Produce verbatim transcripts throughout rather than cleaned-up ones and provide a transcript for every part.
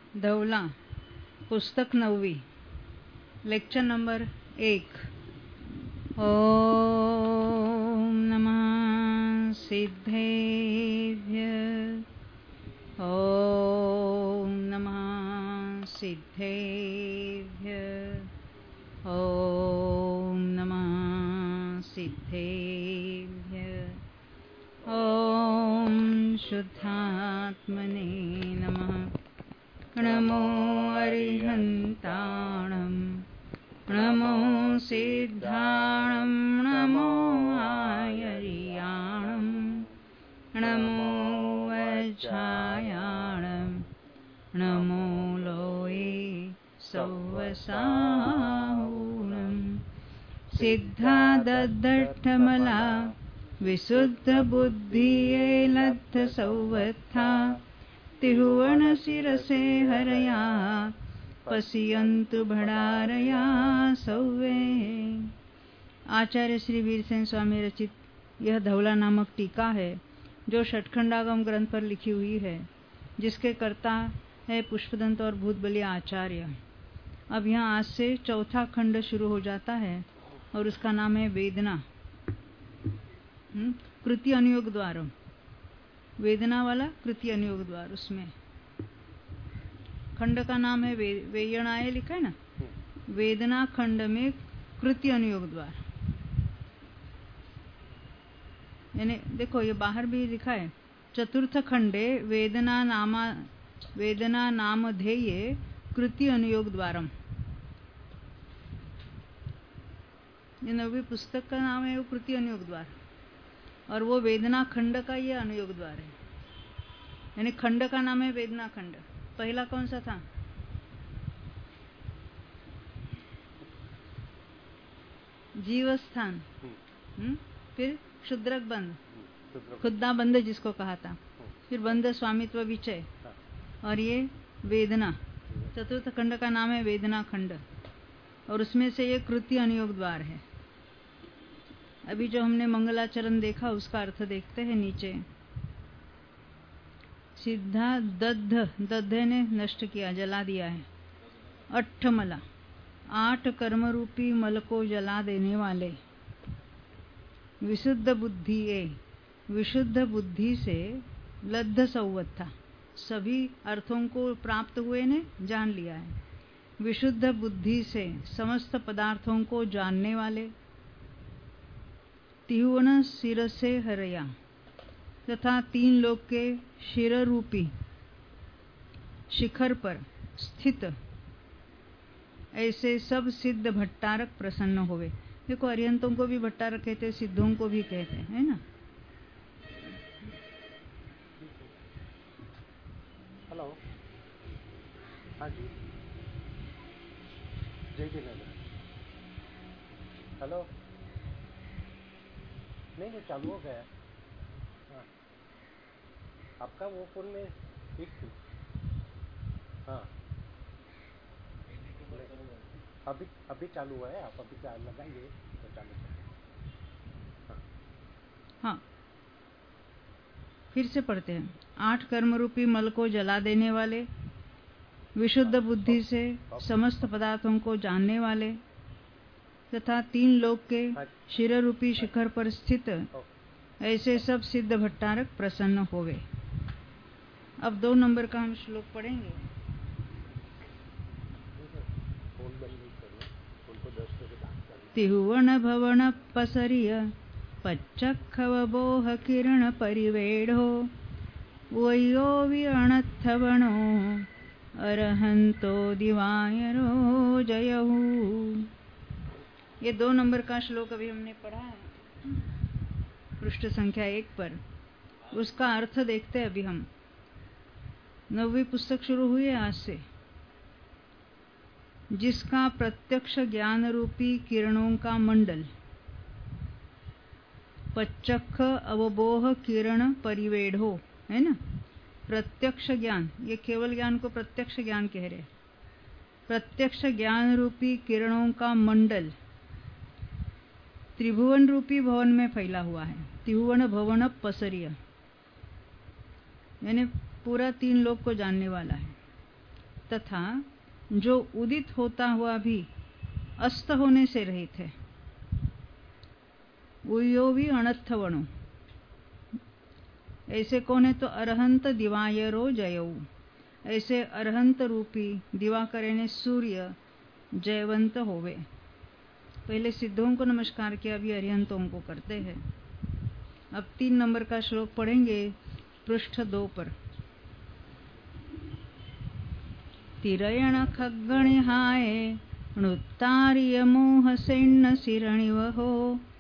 धवला, पुस्तक नववी, lecture number एक। ओम नमः सिद्धेभ्य, ओम नमः सिद्धेभ्य, ओम नमः सिद्धेभ्य, ओम शुद्धात्मने नमः। नमो अरिहन्ताणं, नमो सिद्धाणं, नमो आयर्याणं, नमो वज्रायाणं, नमो लोये सौवसाहुणं। सिद्धादद्धटमला विशुद्धबुद्धिये लब्धसौवत्था, त्रिभुवन शिरसे हरया पश्यन्तु भडारया सौवे। आचार्य श्री वीरसेन स्वामी रचित यह धवला नामक टीका है जो षटखंडागम ग्रंथ पर लिखी हुई है, जिसके कर्ता है पुष्पदंत और भूतबली आचार्य। अब यहाँ आज से चौथा खंड शुरू हो जाता है और उसका नाम है वेदना, कृति अनुयोग द्वार। वेदना वाला कृति अनुयोग द्वार, उसमें खंड का नाम है वे, वेयणाय लिखा है ना। वेदना खंड में कृति अनुयोग द्वार, यानी देखो ये बाहर भी लिखा है, चतुर्थ खंडे वेदना नामा वेदना नाम ध्येये कृति अनुयोग द्वारम। ये नवी पुस्तक का नाम है वो कृति अनुयोग द्वार, और वो वेदना खंड का ये अनुयोग द्वार है। यानी खंड का नाम है वेदना खंड। पहला कौन सा था? जीवस्थान, हम्म फिर क्षुद्रक बंध, खुद्दा बंध जिसको कहा था, फिर बंध स्वामित्व विचय, और ये वेदना। चतुर्थ खंड का नाम है वेदना खंड, और उसमें से ये कृति अनुयोग द्वार है। अभी जो हमने मंगलाचरण देखा उसका अर्थ देखते हैं नीचे। सिद्धा दद्ध, दद्ध ने नष्ट किया, जला दिया है। अट्ठमला, आठ कर्म रूपी मल को जला देने वाले। विशुद्ध बुद्धि ए, विशुद्ध बुद्धि से लब्ध सौवत्था, सभी अर्थों को प्राप्त हुए ने जान लिया है। विशुद्ध बुद्धि से समस्त पदार्थों को जानने वाले। त्रिभुवन शिरसे हरया, तथा तीन लोक के शिर रूपी शिखर पर स्थित ऐसे सब सिद्ध भट्टारक प्रसन्न होवे। देखो अरिहंतों को भी भट्टारक कहते, सिद्धों को भी कहते हैं, है ना। हेलो, हाँ जी, जय जिनेन्द्र। हेलो, नहीं नहीं चालू हो गया। हाँ, आपका वो फोन में ठीक थी। हाँ, अभी अभी चालू हुआ है, आप अभी चालू लगाएंगे तो चालू करें। हाँ हाँ, फिर से पढ़ते हैं। आठ कर्म रूपी मल को जला देने वाले, विशुद्ध बुद्धि से समस्त पदार्थों को जानने वाले, तथा तीन लोक के शिर रूपी शिखर पर स्थित ऐसे सब सिद्ध भट्टारक प्रसन्न होवे। अब दो नंबर का हम श्लोक पढ़ेंगे। तिहुवन भवन पसरिय पच्चखवबोह किरण परिवेढ़ो, वयो विरणत्थवणो अरहंतो दिवायरो जयहु। ये दो नंबर का श्लोक अभी हमने पढ़ा है पृष्ठ संख्या एक पर। उसका अर्थ देखते हैं अभी हम। नौवीं पुस्तक शुरू हुई है आज से। जिसका प्रत्यक्ष ज्ञान रूपी किरणों का मंडल, पच्चख अवबोह किरण परिवेढ़ो, है ना। प्रत्यक्ष ज्ञान, ये केवल ज्ञान को प्रत्यक्ष ज्ञान कह रहे। प्रत्यक्ष ज्ञान रूपी किरणों का मंडल त्रिभुवन रूपी भवन में फैला हुआ है। त्रिभुवन भवन पसरिय, यानी पूरा तीन लोक को जानने वाला है। तथा जो उदित होता हुआ भी अस्त होने से रहित है। उयो भी अनर्थवणु, ऐसे कौन है? तो अरहंत दिवायरो जयऊ, ऐसे अरहंत रूपी दिवाकर ने सूर्य जयवंत होवे। पहले सिद्धों को नमस्कार किया, अभी अरिहंतों को करते हैं। अब तीन नंबर का श्लोक पढ़ेंगे पृष्ठ दो पर। तिरयण खग्गणिहाय नुत्तार्य मोह सेन्न सिरणिवहो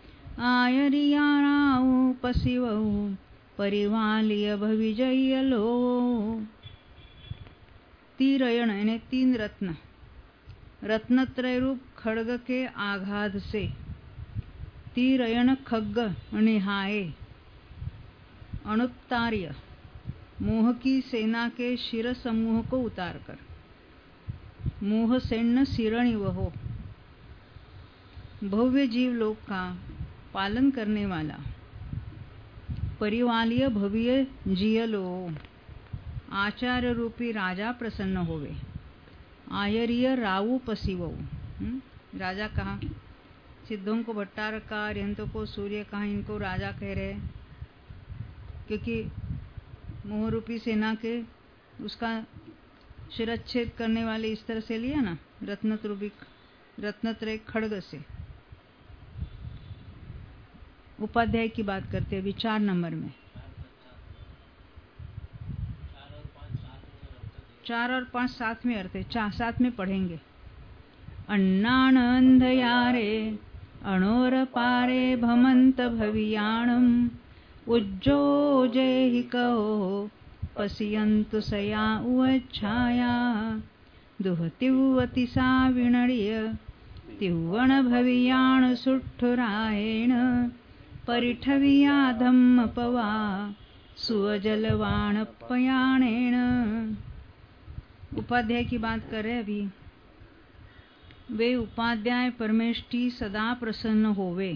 आयरियाराऊ पशिवऊ परिवालिय भविजयलो। तिरयण यानी तीन रत्न, रत्नत्रय रूप खड्ग के आघात से तिरयण खग्ग निहाय अणुत्तार्य मोह की सेना के शिर समूह को उतारकर मोह सेन्न सिरणी वहो भव्य जीव लोक का पालन करने वाला परिवालिय भव्य जियलो आचार्य रूपी राजा प्रसन्न होवे। आयरिय रावु पशिवो, राजा कहा? सिद्धों को भट्टारका, अरिहंतों को सूर्य कहा, इनको राजा कह रहे, क्योंकि मोह रूपी सेना के उसका शिरच्छेद करने वाले इस तरह से लिया ना, रत्न रूपी रत्नत्रय खड्ग से। उपाध्याय की बात करते हैं अभी चार नंबर में। चार और पांच साथ में अर्थ है, चार साथ में पढ़ेंगे। अन्नान अंधयारे अणोर पारे भमंत भवियाणम उज्जो जय कहो पश्यन्तु सया उच्छाया दुह तिव्वति सा विनड़िय तिव्वण भवियाण सुठुरायण परिठविया धम्म पवा सुअजलवाण पयाणेण। उपाध्याय की बात करें अभी। वे उपाध्याय परमेष्टि सदा प्रसन्न होवे।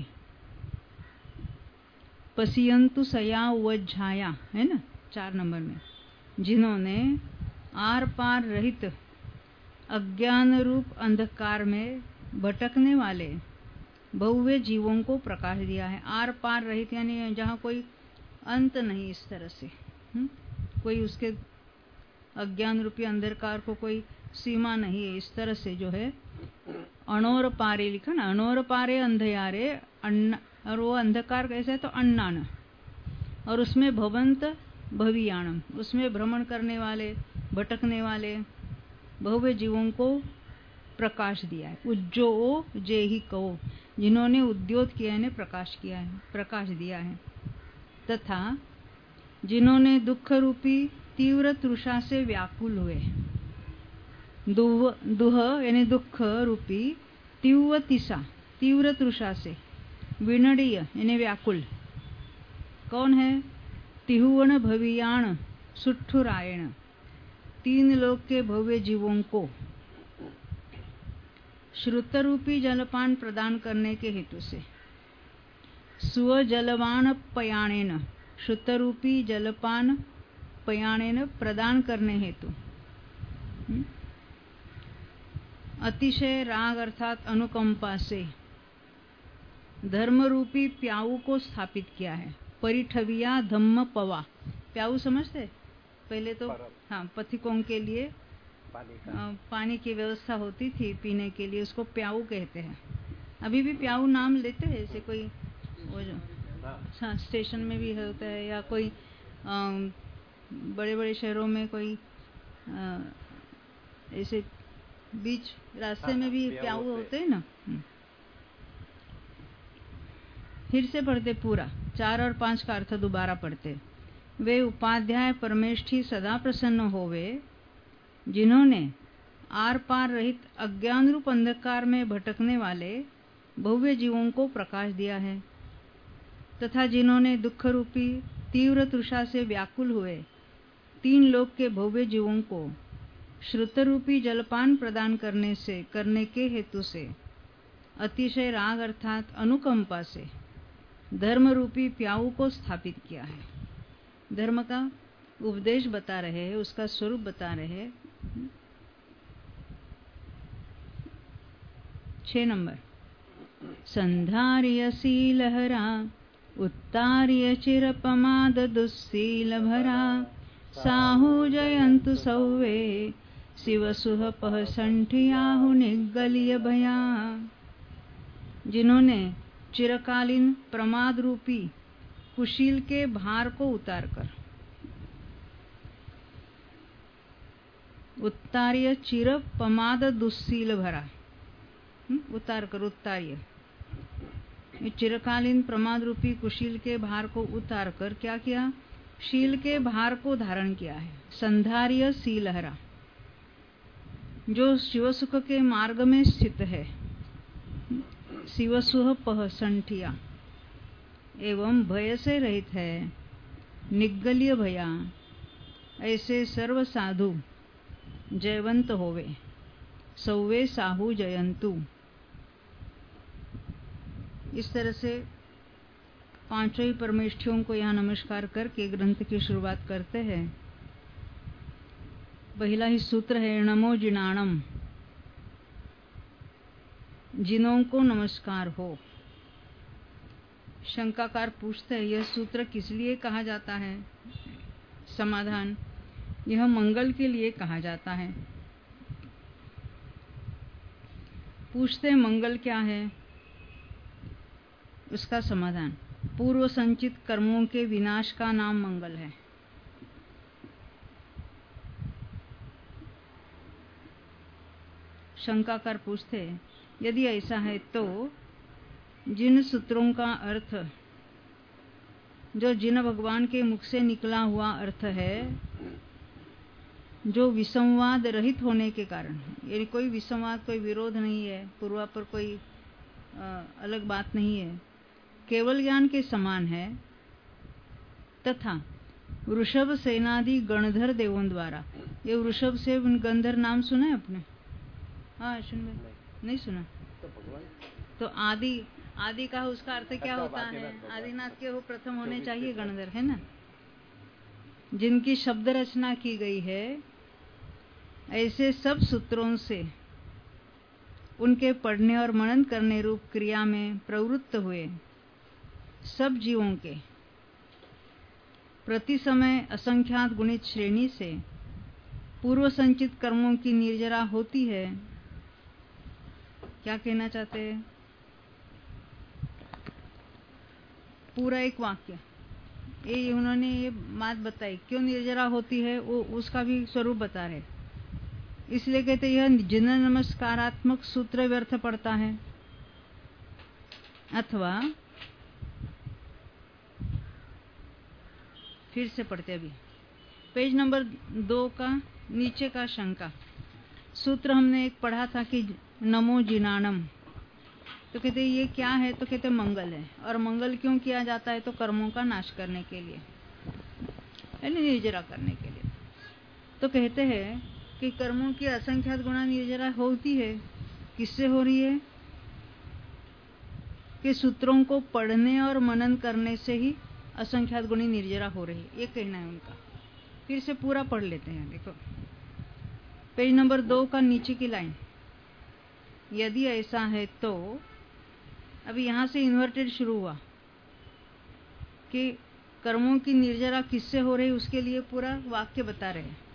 पश्यन्तु सया उज्झाया है ना, चार नंबर में, जिन्होंने आर पार रहित अज्ञान रूप अंधकार में भटकने वाले भव्य जीवों को प्रकाश दिया है। आर पार रहित यानी जहाँ कोई अंत नहीं, इस तरह से हुँ? कोई उसके अज्ञान रूपी अंधकार को कोई सीमा नहीं है, इस तरह से जो है। अणोर पारे लिखा ना, अणोर पारे अंधयारे अन्ना, और वो अंधकार कैसे है? तो अन्नान, और उसमें भवंत भवियाणम, उसमें भ्रमण करने वाले भटकने वाले भव्य जीवों को प्रकाश दिया है। उज्जो जे ही कहो, जिन्होंने उद्योत किया है, प्रकाश किया है, प्रकाश दिया है। तथा जिन्होंने दुख रूपी तीव्र तृषा से व्याकुल हुए। दुह दुह यानी दुख रूपी तीव्र तिसा, तीव्र तृषा से, विनड़ीय यानी व्याकुल, कौन है? तिहुवन भवियाण सुठुरायण, तीन लोक के भव्य जीवों को श्रुत रूपी जलपान प्रदान करने के हेतु से। स्व जलवान पयाणेन, श्रुत रूपी जलपान पयाणेन प्रदान करने हेतु अतिशय राग अर्थात अनुकंपा से धर्म रूपी प्याऊ को स्थापित किया है। परिठविया धम्म पवा, प्याऊ समझते? पहले तो हाँ, पथिकों के लिए पानी, आ, पानी की व्यवस्था होती थी पीने के लिए, उसको प्याऊ कहते हैं। अभी भी प्याऊ नाम लेते हैं, जैसे कोई वो जो हाँ स्टेशन में भी होता है, या कोई बड़े बड़े शहरों में कोई आ, ऐसे बीच रास्ते में भी प्याऊ होते हैं ना। फिर से पढ़ते पूरा, चार और पांच का अर्थ दोबारा पढ़ते। वे उपाध्याय परमेष्ठी सदा प्रसन्न होवे, जिन्होंने आर पार रहित अज्ञान रूप अंधकार में भटकने वाले भव्य जीवों को प्रकाश दिया है। तथा जिन्होंने दुख रूपी तीव्र तृषा से व्याकुल हुए तीन लोक के भव्य जीवों को श्रुत रूपी जलपान प्रदान करने से करने के हेतु से अतिशय राग अर्थात अनुकंपा से धर्म रूपी प्याऊ को स्थापित किया है। धर्म का उपदेश बता रहे हैं, उसका स्वरूप बता रहे हैं। छह नंबर। संधार्य शीलहरा उत्तार्य चिरपमाद दुस्सील भरा साहु जयंतु सौवे शिव सुहपह संठियाहु निगलिय भया। जिन्होंने चिरकालीन प्रमाद रूपी कुशील के भार को उतारकर उत्तार्य चिर पमाद दुस्सील भरा, उतार कर उत्तार्य चिरकालीन प्रमाद रूपी कुशील के भार को उतार कर क्या किया? शील के भार को धारण किया है। संधार्य शीलहरा, जो शिव सुख के मार्ग में स्थित है। शिव सुह पह संठिया, एवं भय से रहित है। निगल्य भया, ऐसे सर्व साधु जयवंत होवे। सौवे साहु जयंतु। इस तरह से पांचों ही परमेष्ठियों को यहाँ नमस्कार करके ग्रंथ की शुरुआत करते हैं। पहला ही सूत्र है नमो जिनाणम, जिनों को नमस्कार हो। शंकाकार पूछते हैं यह सूत्र किस लिए कहा जाता है? समाधान, यह मंगल के लिए कहा जाता है। पूछते हैं मंगल क्या है? उसका समाधान, पूर्व संचित कर्मों के विनाश का नाम मंगल है। शंकाकार पूछते हैं यदि ऐसा है तो जिन सूत्रों का अर्थ, जो जिन भगवान के मुख से निकला हुआ अर्थ है, जो विसंवाद रहित होने के कारण, यानी कोई विसंवाद, कोई विरोध नहीं है, पूर्वापर कोई आ, अलग बात नहीं है, केवल ज्ञान के समान है, तथा वृषभ सेनादि गणधर देवों द्वारा, ये वृषभ से गंधर नाम सुना है आपने? हाँ सुन नहीं, नहीं सुना तो, तो आदि आदि का उसका अर्थ क्या होता है? आदिनाथ के वो प्रथम होने चाहिए गणधर, है ना, जिनकी शब्द रचना की गई है। ऐसे सब सूत्रों से उनके पढ़ने और मनन करने रूप क्रिया में प्रवृत्त हुए सब जीवों के प्रति समय असंख्यात गुणित श्रेणी से पूर्व संचित कर्मों की निर्जरा होती है। क्या कहना चाहते हैं? पूरा एक वाक्य, ये उन्होंने ये बात बताई क्यों निर्जरा होती है, वो उसका भी स्वरूप बता रहे। इसलिए कहते यह जिन नमस्कारात्मक सूत्र व्यर्थ पड़ता है, अथवा फिर से पढ़ते अभी पेज नंबर दो का नीचे का शंका सूत्र हमने एक पढ़ा था कि नमो जिनाणम, तो कहते ये क्या है? तो कहते मंगल है। और मंगल क्यों किया जाता है? तो कर्मों का नाश करने के लिए, यानी निर्जरा करने के लिए। तो कहते हैं कि कर्मों की असंख्यात गुणा निर्जरा होती है। किससे हो रही है? कि सूत्रों को पढ़ने और मनन करने से ही असंख्यात गुणी निर्जरा हो रही है, ये कहना है उनका। फिर से पूरा पढ़ लेते हैं। देखो पेज नंबर दो का नीचे की लाइन, यदि ऐसा है तो, अभी यहां से इन्वर्टेड शुरू हुआ कि कर्मों की निर्जरा किससे हो रही, उसके लिए पूरा वाक्य बता रहे हैं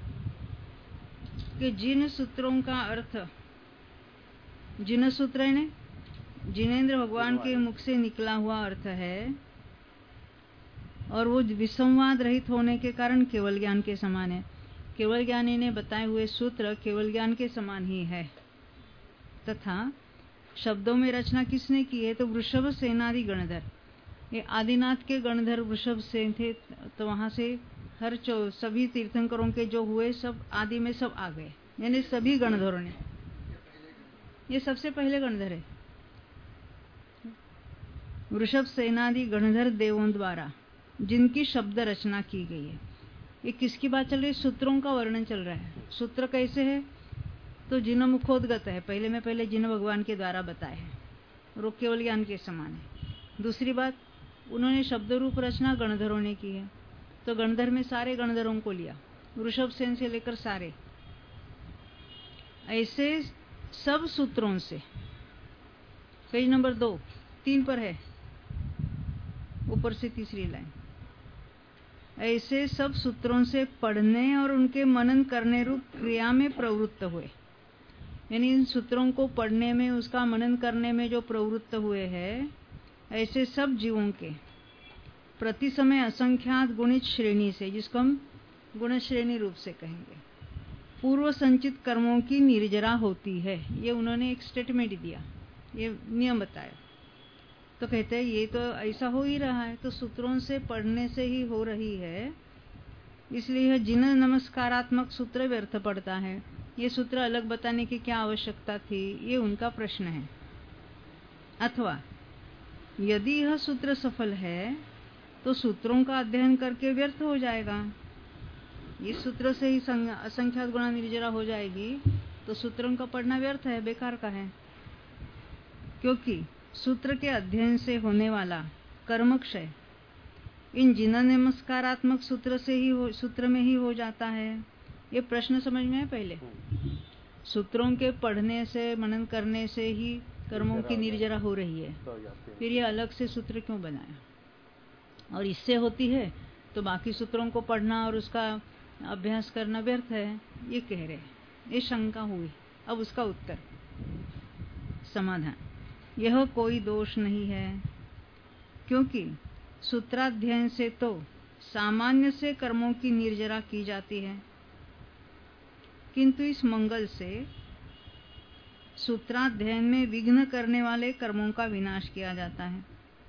कि जिन सूत्रों का अर्थ, जिन सूत्र है ने जिनेंद्र भगवान के मुख से निकला हुआ अर्थ है, और वो विसंवाद रहित होने के कारण केवल ज्ञान के समान है। केवल ज्ञानी ने बताए हुए सूत्र केवल ज्ञान के समान ही है। तथा शब्दों में रचना किसने की है? तो वृषभ सेनादि गणधर, ये आदिनाथ के गणधर वृषभ सेन थे। तो वहां से हर चौ सभी तीर्थंकरों के जो हुए सब आदि में सब आ गए, यानी सभी गणधरों ने, ये सबसे पहले गणधर है। वृषभ सेनादि गणधर देवों द्वारा जिनकी शब्द रचना की गई है। ये किसकी बात चल रही है? सूत्रों का वर्णन चल रहा है। सूत्र कैसे है? तो जिन मुखोद्गत है, पहले में पहले जिन भगवान के द्वारा बताए हैं, और वो केवल ज्ञान के समान है। दूसरी बात, उन्होंने शब्द रूप रचना गणधरों ने की है। तो गणधर में सारे गणधरों को लिया, वृषभ सेन से लेकर सारे। ऐसे सब सूत्रों से पेज नंबर दो तीन पर है, ऊपर से तीसरी लाइन। ऐसे सब सूत्रों से पढ़ने और उनके मनन करने रूप क्रिया में प्रवृत्त हुए, यानी इन सूत्रों को पढ़ने में, उसका मनन करने में जो प्रवृत्त हुए हैं, ऐसे सब जीवों के प्रति समय असंख्यात गुणित श्रेणी से, जिसको हम गुण श्रेणी रूप से कहेंगे, पूर्व संचित कर्मों की निर्जरा होती है। ये उन्होंने एक स्टेटमेंट दिया, ये नियम बताया। तो कहते हैं ये तो ऐसा हो ही रहा है, तो सूत्रों से पढ़ने से ही हो रही है, इसलिए जिन नमस्कारात्मक सूत्र व्यर्थ पड़ता है। ये सूत्र अलग बताने की क्या आवश्यकता थी, ये उनका प्रश्न है। अथवा यदि यह सूत्र सफल है तो सूत्रों का अध्ययन करके व्यर्थ हो जाएगा। इस सूत्र से ही असंख्यात गुणा निर्जरा हो जाएगी, तो सूत्रों का पढ़ना व्यर्थ है, बेकार का है। क्योंकि सूत्र के अध्ययन से होने वाला कर्मक्षय इन जिन नमस्कारात्मक सूत्र से ही हो, सूत्र में ही हो जाता है। ये प्रश्न समझ में है पहले। सूत्रों के पढ़ने से, मनन करने से ही कर्मों की निर्जरा हो रही है, फिर ये अलग से सूत्र क्यों बनाया? और इससे होती है तो बाकी सूत्रों को पढ़ना और उसका अभ्यास करना व्यर्थ है, ये कह रहे हैं। ये शंका हुई। अब उसका उत्तर, समाधान। यह कोई दोष नहीं है, क्योंकि सूत्राध्ययन से तो सामान्य से कर्मों की निर्जरा की जाती है, किंतु इस मंगल से सूत्राध्ययन में विघ्न करने वाले कर्मों का विनाश किया जाता है।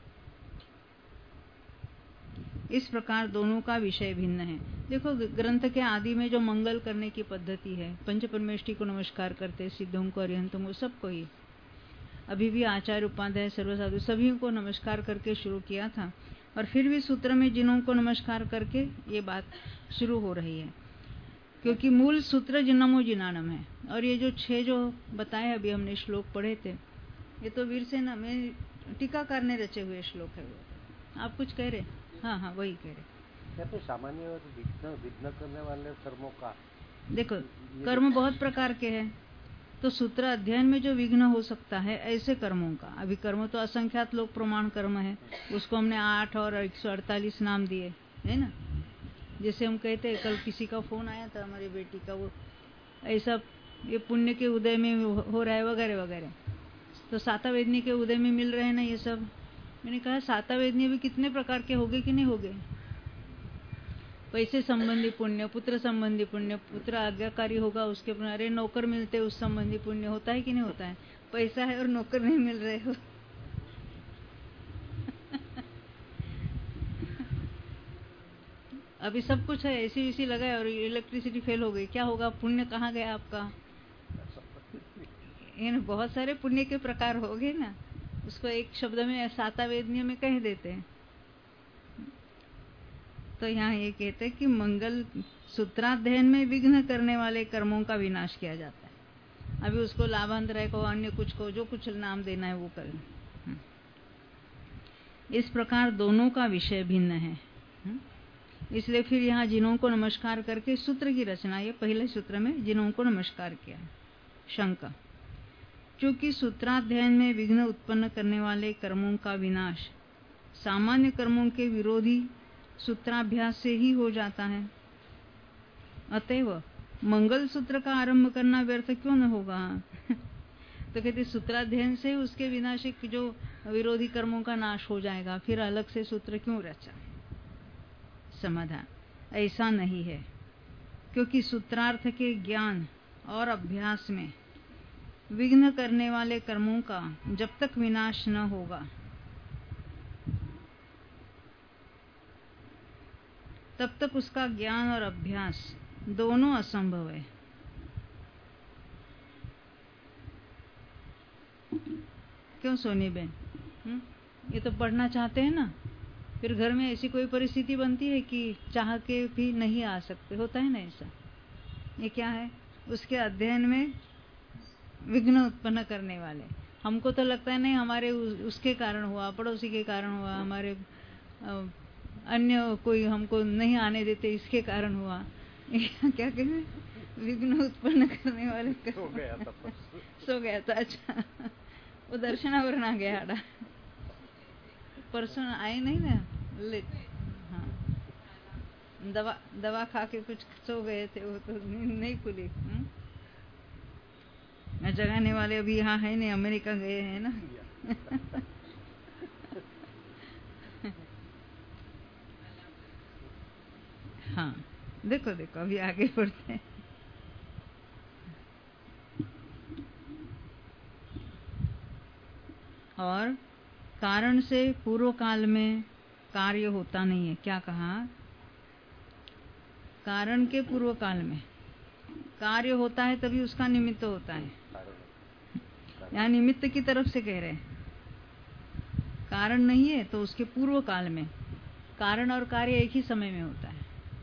इस प्रकार दोनों का विषय भिन्न है। देखो, ग्रंथ के आदि में जो मंगल करने की पद्धति है, पंच परमेष्टि को नमस्कार करते, सिद्धों को, अरिहंतों को, सबको ही, अभी भी आचार्य, उपाध्याय, सर्वसाधु सभी को नमस्कार करके शुरू किया था। और फिर भी सूत्र में जिनों को नमस्कार करके ये बात शुरू हो रही है, क्योंकि मूल सूत्र जिनमो जिनानम है। और ये जो छह जो बताए अभी हमने श्लोक पढ़े थे, ये तो वीरसेन में टीकाकार ने रचे हुए श्लोक है। आप कुछ कह रहे? हाँ हाँ वही कह रहे। तो सामान्य और विघ्न विघ्न करने वाले कर्मों का, देखो कर्म बहुत प्रकार के हैं, तो सूत्र अध्ययन में जो विघ्न हो सकता है ऐसे कर्मों का, अभी कर्म तो असंख्यात लोक प्रमाण कर्म है, उसको हमने आठ और एक सौ अड़तालीस नाम दिए है ना। जैसे हम कहते हैं, कल किसी का फोन आया था हमारी बेटी का, वो ऐसा ये पुण्य के उदय में हो रहा है वगैरह वगैरह, तो साता वेदनी के उदय में मिल रहे हैं ना ये सब। मैंने कहा साता वेदनी भी कितने प्रकार के होंगे कि नहीं होंगे? पैसे संबंधी पुण्य, पुत्र संबंधी पुण्य, पुत्र आज्ञाकारी होगा उसके, अरे नौकर मिलते उस संबंधी पुण्य होता है कि नहीं होता है? पैसा है और नौकर नहीं मिल रहे हो अभी सब कुछ है, एसी वीसी लगाए और इलेक्ट्रिसिटी फेल हो गई, क्या होगा? पुण्य कहाँ गया आपका? इन बहुत सारे पुण्य के प्रकार हो गए ना, उसको एक शब्द में साता वेदनीय में कह देते हैं। तो यहाँ ये कहते हैं कि मंगल सूत्राध्ययन में विघ्न करने वाले कर्मों का विनाश किया जाता है। अभी उसको लाभांतराय को, अन्य कुछ को, जो कुछ नाम देना है वो करें। इस प्रकार दोनों का विषय भिन्न है, इसलिए फिर यहाँ जिनों को नमस्कार करके सूत्र की रचना, ये पहले सूत्र में जिनों को नमस्कार किया है। शंका, चूंकि सूत्राध्ययन में विघ्न उत्पन्न करने वाले कर्मों का विनाश सामान्य कर्मों के विरोधी सूत्राभ्यास से ही हो जाता है, अतएव मंगल सूत्र का आरंभ करना व्यर्थ क्यों न होगा तो कहते सूत्राध्ययन से उसके विनाश जो विरोधी कर्मों का नाश हो जाएगा, फिर अलग से सूत्र क्यों रचा? समाधान, ऐसा नहीं है, क्योंकि सूत्रार्थ के ज्ञान और अभ्यास में विघ्न करने वाले कर्मों का जब तक विनाश न होगा तब तक उसका ज्ञान और अभ्यास दोनों असंभव है। क्यों सोनी बहन? हुँ? ये तो पढ़ना चाहते हैं ना, फिर घर में ऐसी कोई परिस्थिति बनती है कि चाह के भी नहीं आ सकते, होता है ना ऐसा। ये क्या है? उसके अध्ययन में विघ्न उत्पन्न करने वाले। हमको तो लगता है नहीं हमारे उसके कारण हुआ, पड़ोसी के कारण हुआ, हमारे अन्य कोई हमको नहीं आने देते इसके कारण हुआ क्या कहते, विघ्न उत्पन्न करने वाले। सो गया था सो गया था, अच्छा वो दर्शनावर ना गया आड़ा परसों आए नहीं ना लेट। हाँ दवा दवा खा के कुछ सो गए थे, वो तो नींद नहीं खुली। जगाने वाले अभी यहाँ है नहीं, अमेरिका गए हैं ना। हाँ देखो देखो अभी आगे बढ़ते हैं। और कारण से पूर्व काल में कार्य होता नहीं है। क्या कहा? कारण के पूर्व काल में कार्य होता है तभी उसका निमित्त होता है। यहाँ निमित्त की तरफ से कह रहे हैं, कारण नहीं है तो उसके पूर्व काल में कारण और कार्य एक ही समय में होता है।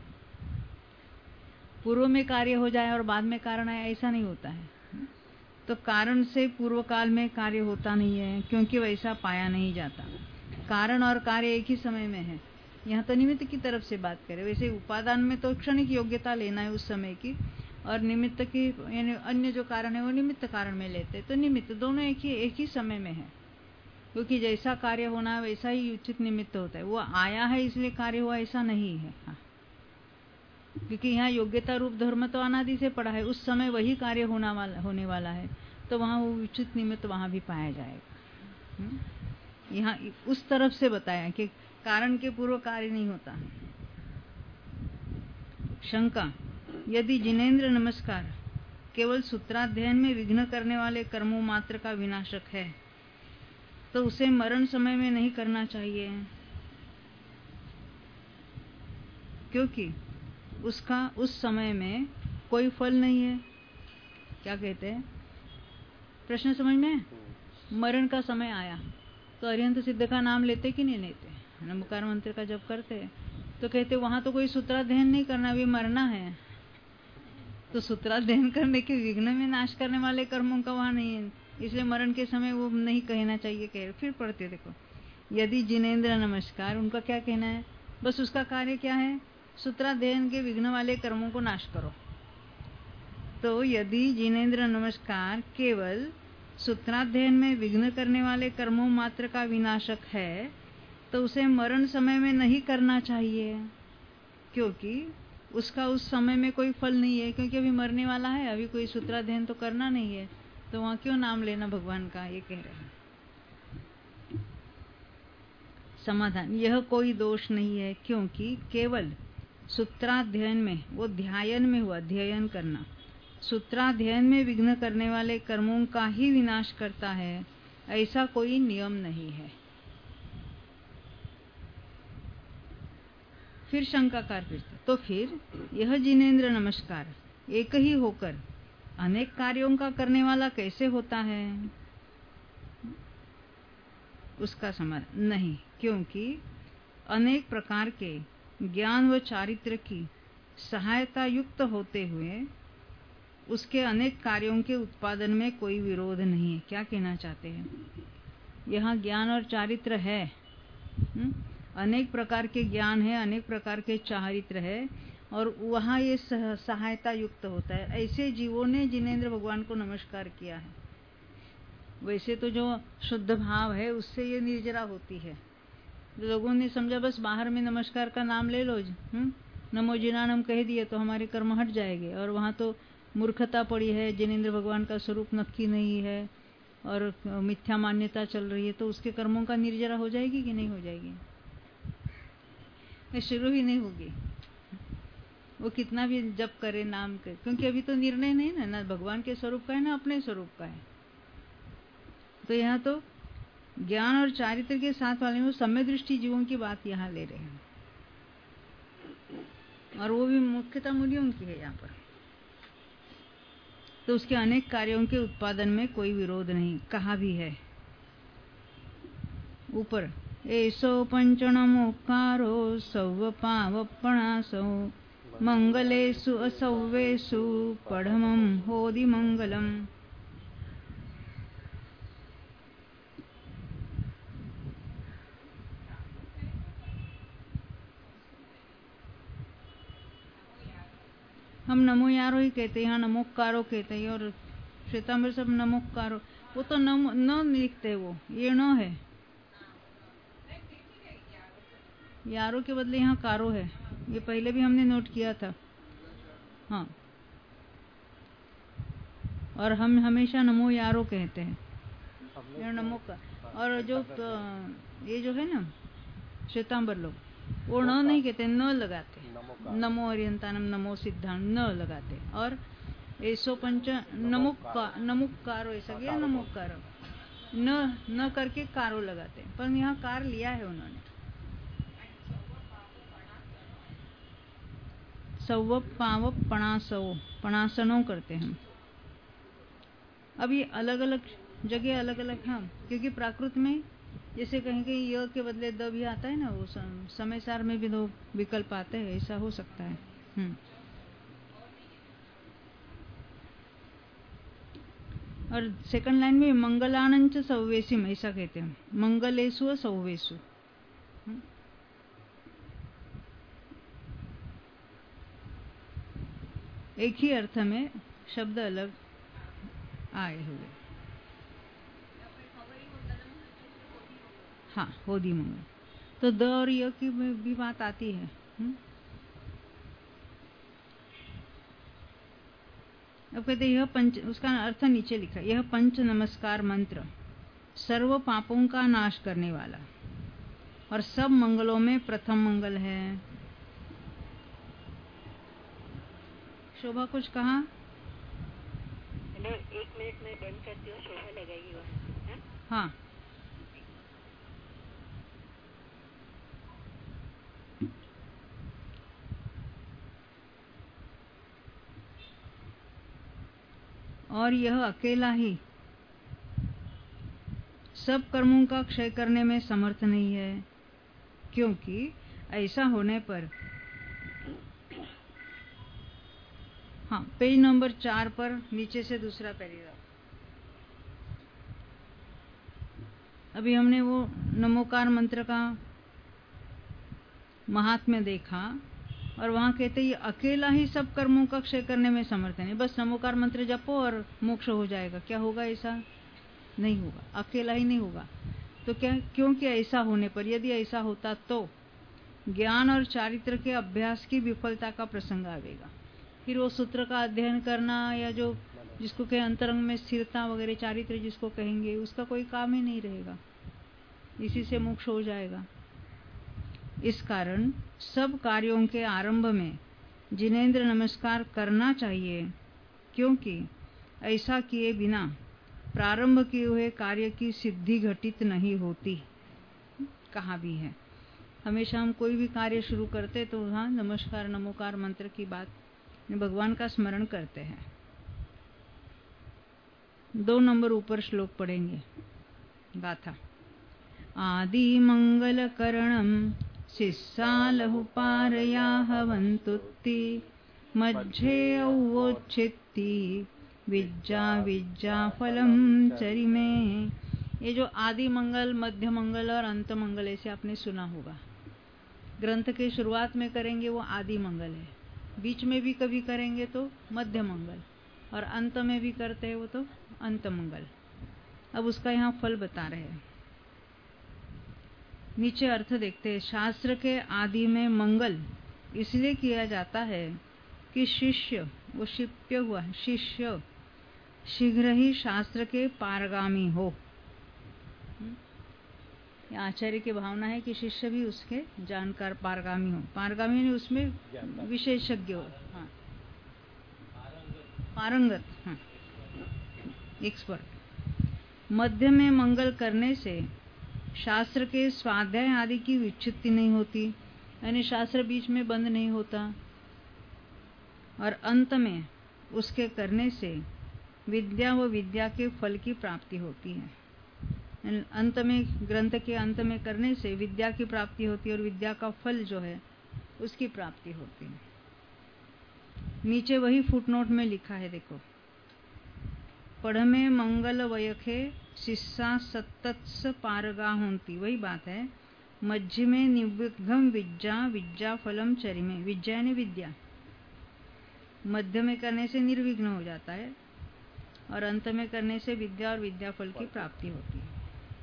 पूर्व में कार्य हो जाए और बाद में कारण आए, ऐसा नहीं होता है। तो कारण से पूर्व काल में कार्य होता नहीं है, क्योंकि वैसा पाया नहीं जाता। कारण और कार्य एक ही समय में है। यहाँ तो निमित्त की तरफ से बात करें। वैसे उपादान में तो क्षणिक योग्यता लेना है उस समय की, और निमित्त की यानी अन्य जो कारण है वो निमित्त कारण में लेते। तो निमित्त दोनों एक ही एक ही समय में है, क्योंकि जैसा कार्य होना है वैसा ही उचित निमित्त होता है। वो आया है इसलिए कार्य हुआ, ऐसा नहीं है। हाँ। क्योंकि यहाँ योग्यता रूप धर्म तो अनादि से पड़ा है, उस समय वही कार्य होना वाला होने वाला है, तो वहाँ वो उचित निमित्त वहाँ भी पाया जाएगा। यहाँ उस तरफ से बताया कि कारण के पूर्व कार्य नहीं होता। शंका, यदि जिनेन्द्र नमस्कार केवल सूत्राध्ययन में विघ्न करने वाले कर्मों मात्र का विनाशक है, तो उसे मरण समय में नहीं करना चाहिए, क्योंकि उसका उस समय में कोई फल नहीं है। क्या कहते हैं? प्रश्न समझ में? मरण का समय आया तो अरिहंत सिद्ध का नाम लेते कि नहीं लेते? नमकार मंत्र का जप करते तो कहते वहां तो कोई सूत्राध्ययन नहीं करना, भी मरना है। तो सूत्राध्ययन करने के विघ्न में नाश करने वाले कर्मों का वहां नहीं है, इसलिए मरण के समय वो नहीं कहना चाहिए। कह फिर पढ़ते देखो, यदि जिनेन्द्र नमस्कार, उनका क्या कहना है? बस उसका कार्य क्या है? सूत्राध्ययन के विघ्न वाले कर्मों को नाश करो। तो यदि जिनेन्द्र नमस्कार केवल सूत्राध्ययन में विघ्न करने वाले कर्मों मात्र का विनाशक है, तो उसे मरण समय में नहीं करना चाहिए, क्योंकि उसका उस समय में कोई फल नहीं है, क्योंकि अभी मरने वाला है, अभी कोई सूत्राध्ययन तो करना नहीं है, तो वहां क्यों नाम लेना भगवान का? ये कह रहे हैं। समाधान, यह कोई दोष नहीं है, क्योंकि केवल सूत्राध्ययन में, वो ध्यान में हुआ, अध्ययन करना, सूत्राध्ययन में विघ्न करने वाले कर्मों का ही विनाश करता है, ऐसा कोई नियम नहीं है। फिर शंकाकार पूछते, तो फिर यह जिनेन्द्र नमस्कार एक ही होकर अनेक कार्यों का करने वाला कैसे होता है? उसका समाधान, नहीं, क्योंकि अनेक प्रकार के ज्ञान व चारित्र की सहायता युक्त होते हुए उसके अनेक कार्यों के उत्पादन में कोई विरोध नहीं है। क्या कहना चाहते हैं? यहाँ ज्ञान और चारित्र है, हुँ? अनेक प्रकार के ज्ञान है, अनेक प्रकार के चारित्र है, और वहाँ ये सहायता युक्त होता है। ऐसे जीवों ने जिनेन्द्र भगवान को नमस्कार किया है। वैसे तो जो शुद्ध भाव है उससे ये निर्जरा होती है। लोगों ने समझा बस बाहर में नमस्कार का नाम ले लो, हुँ? नमो जिनानम कह दिए तो हमारे कर्म हट जाएंगे, और वहाँ तो मूर्खता पड़ी है, जिनेन्द्र भगवान का स्वरूप नक्की नहीं है और मिथ्या मान्यता चल रही है, तो उसके कर्मों का निर्जरा हो जाएगी कि नहीं हो जाएगी? शुरू ही नहीं होगी, वो कितना भी जप करे नाम के, क्योंकि अभी तो निर्णय नहीं ना, ना भगवान के स्वरूप का है ना अपने स्वरूप का है। तो यहाँ तो ज्ञान और चारित्र के साथ वाले में सम्य दृष्टि जीवों की बात यहाँ ले रहे हैं, और वो भी मुख्यतः मुनियों की है यहाँ पर। तो उसके अनेक कार्यों के उत्पादन में कोई विरोध नहीं, कहा भी है ऊपर, एसो पंचणमोकारो सौव पावपणासौ मंगलेषु असौवेषु पढ़मं होदि मंगलम। हम नमो यारो ही कहते हैं, यहाँ नमोकारो कहते हैं, और श्वेतांबर सब नमोकारो। वो तो न न लिखते वो, ये न है, यारो के बदले यहाँ कारो है। ये पहले भी हमने नोट किया था। हाँ, और हम हमेशा नमो यारो कहते हैं, ये नमो का। और जो ये जो है ना श्वेतांबर लोग, वो न नहीं कहते, न लगाते, नमो अरियंतानम नमो सिद्धांत न लगाते। और ऐसो पंच नमुक्का नमुक्कारो ऐसा किया, नमुक्कारो न न करके कारो लगाते, पर यहाँ कार लिया है उन्होंने। सव पाव पणासो, पणासनो करते हैं हम। अब ये अलग अलग जगह अलग अलग, हाँ, क्योंकि प्राकृत में जैसे कहीं कहीं य के बदले द भी आता है ना, वो समय सार में भी दो विकल्प आते हैं, ऐसा हो सकता है। हम्म और सेकंड लाइन में मंगलानंच सव्वेसिम ऐसा कहते हैं, मंगलेशु सव्वेसु। एक ही अर्थ में शब्द अलग आए हुए। हाँ, होदी मंगल, तो द और य की भी बात आती है। हुँ? अब कहते यह पंच, उसका अर्थ नीचे लिखा, यह पंच नमस्कार मंत्र सर्व पापों का नाश करने वाला और सब मंगलों में प्रथम मंगल है। शोभा कुछ कहा? एक मिनट में बंद करती हूँ, शोभा लगाएगी वहाँ। हाँ, और यह अकेला ही सब कर्मों का क्षय करने में समर्थ नहीं है, क्योंकि ऐसा होने पर, हाँ, पेज नंबर चार पर नीचे से दूसरा पैराग्राफ। अभी हमने वो नमोकार मंत्र का महात्म्य देखा और वहां कहते ये अकेला ही सब कर्मों का क्षय करने में समर्थ है। बस नमोकार मंत्र जपो और मोक्ष हो जाएगा, क्या होगा? ऐसा नहीं होगा, अकेला ही नहीं होगा। तो क्या, क्योंकि ऐसा होने पर, यदि ऐसा होता तो ज्ञान और चारित्र के अभ्यास की विफलता का प्रसंग आएगा। फिर वो सूत्र का अध्ययन करना या जो जिसको कहे अंतरंग में स्थिरता वगैरह, चारित्र जिसको कहेंगे, उसका कोई काम ही नहीं रहेगा, इसी से मोक्ष हो जाएगा। इस कारण सब कार्यों के आरंभ में जिनेंद्र नमस्कार करना चाहिए, क्योंकि ऐसा किए बिना प्रारंभ किए हुए कार्य की सिद्धि घटित नहीं होती। कहा भी है, हमेशा हम कोई भी कार्य शुरू करते तो वहाँ नमस्कार नमोकार मंत्र की बात, भगवान का स्मरण करते हैं। दो नंबर ऊपर श्लोक पढ़ेंगे, गाथा। आदि मंगल करणम शिस्सालहु पारया हवन्तुत्ति मध्ये औवोच्छित्ति विज्जा विज्जा फलम चरिमे। ये जो आदि मंगल, मध्य मंगल और अंत मंगल, ऐसे आपने सुना होगा। ग्रंथ के शुरुआत में करेंगे वो आदि मंगल है, बीच में भी कभी करेंगे तो मध्य मंगल, और अंत में भी करते हैं वो तो अंत मंगल। अब उसका यहाँ फल बता रहे हैं। नीचे अर्थ देखते हैं। शास्त्र के आदि में मंगल इसलिए किया जाता है कि शिष्य, वो शिप्य हुआ, शिष्य शीघ्र ही शास्त्र के पारगामी हो। आचार्य की भावना है कि शिष्य भी उसके जानकार पारगामी हो। पारगामी ने उसमें विशेषज्ञ हो, हाँ, पारंगत, हाँ, एक्सपर्ट। मध्य में मंगल करने से शास्त्र के स्वाध्याय आदि की विच्छित्ति नहीं होती, यानी शास्त्र बीच में बंद नहीं होता। और अंत में उसके करने से विद्या व विद्या के फल की प्राप्ति होती है। अंत में, ग्रंथ के अंत में करने से विद्या की प्राप्ति होती है और विद्या का फल जो है उसकी प्राप्ति होती है। नीचे वही फुटनोट में लिखा है, देखो। पढ़मे मंगल वयखे शिष्या सत्तत्स पारगा होती, वही बात है। मध्य में निर्विघ्न विद्या विद्या फलम चरिमे, विद्या यानी विद्या, मध्य में करने से निर्विघ्न हो जाता है और अंत में करने से विद्या और विद्या फल की प्राप्ति होती है।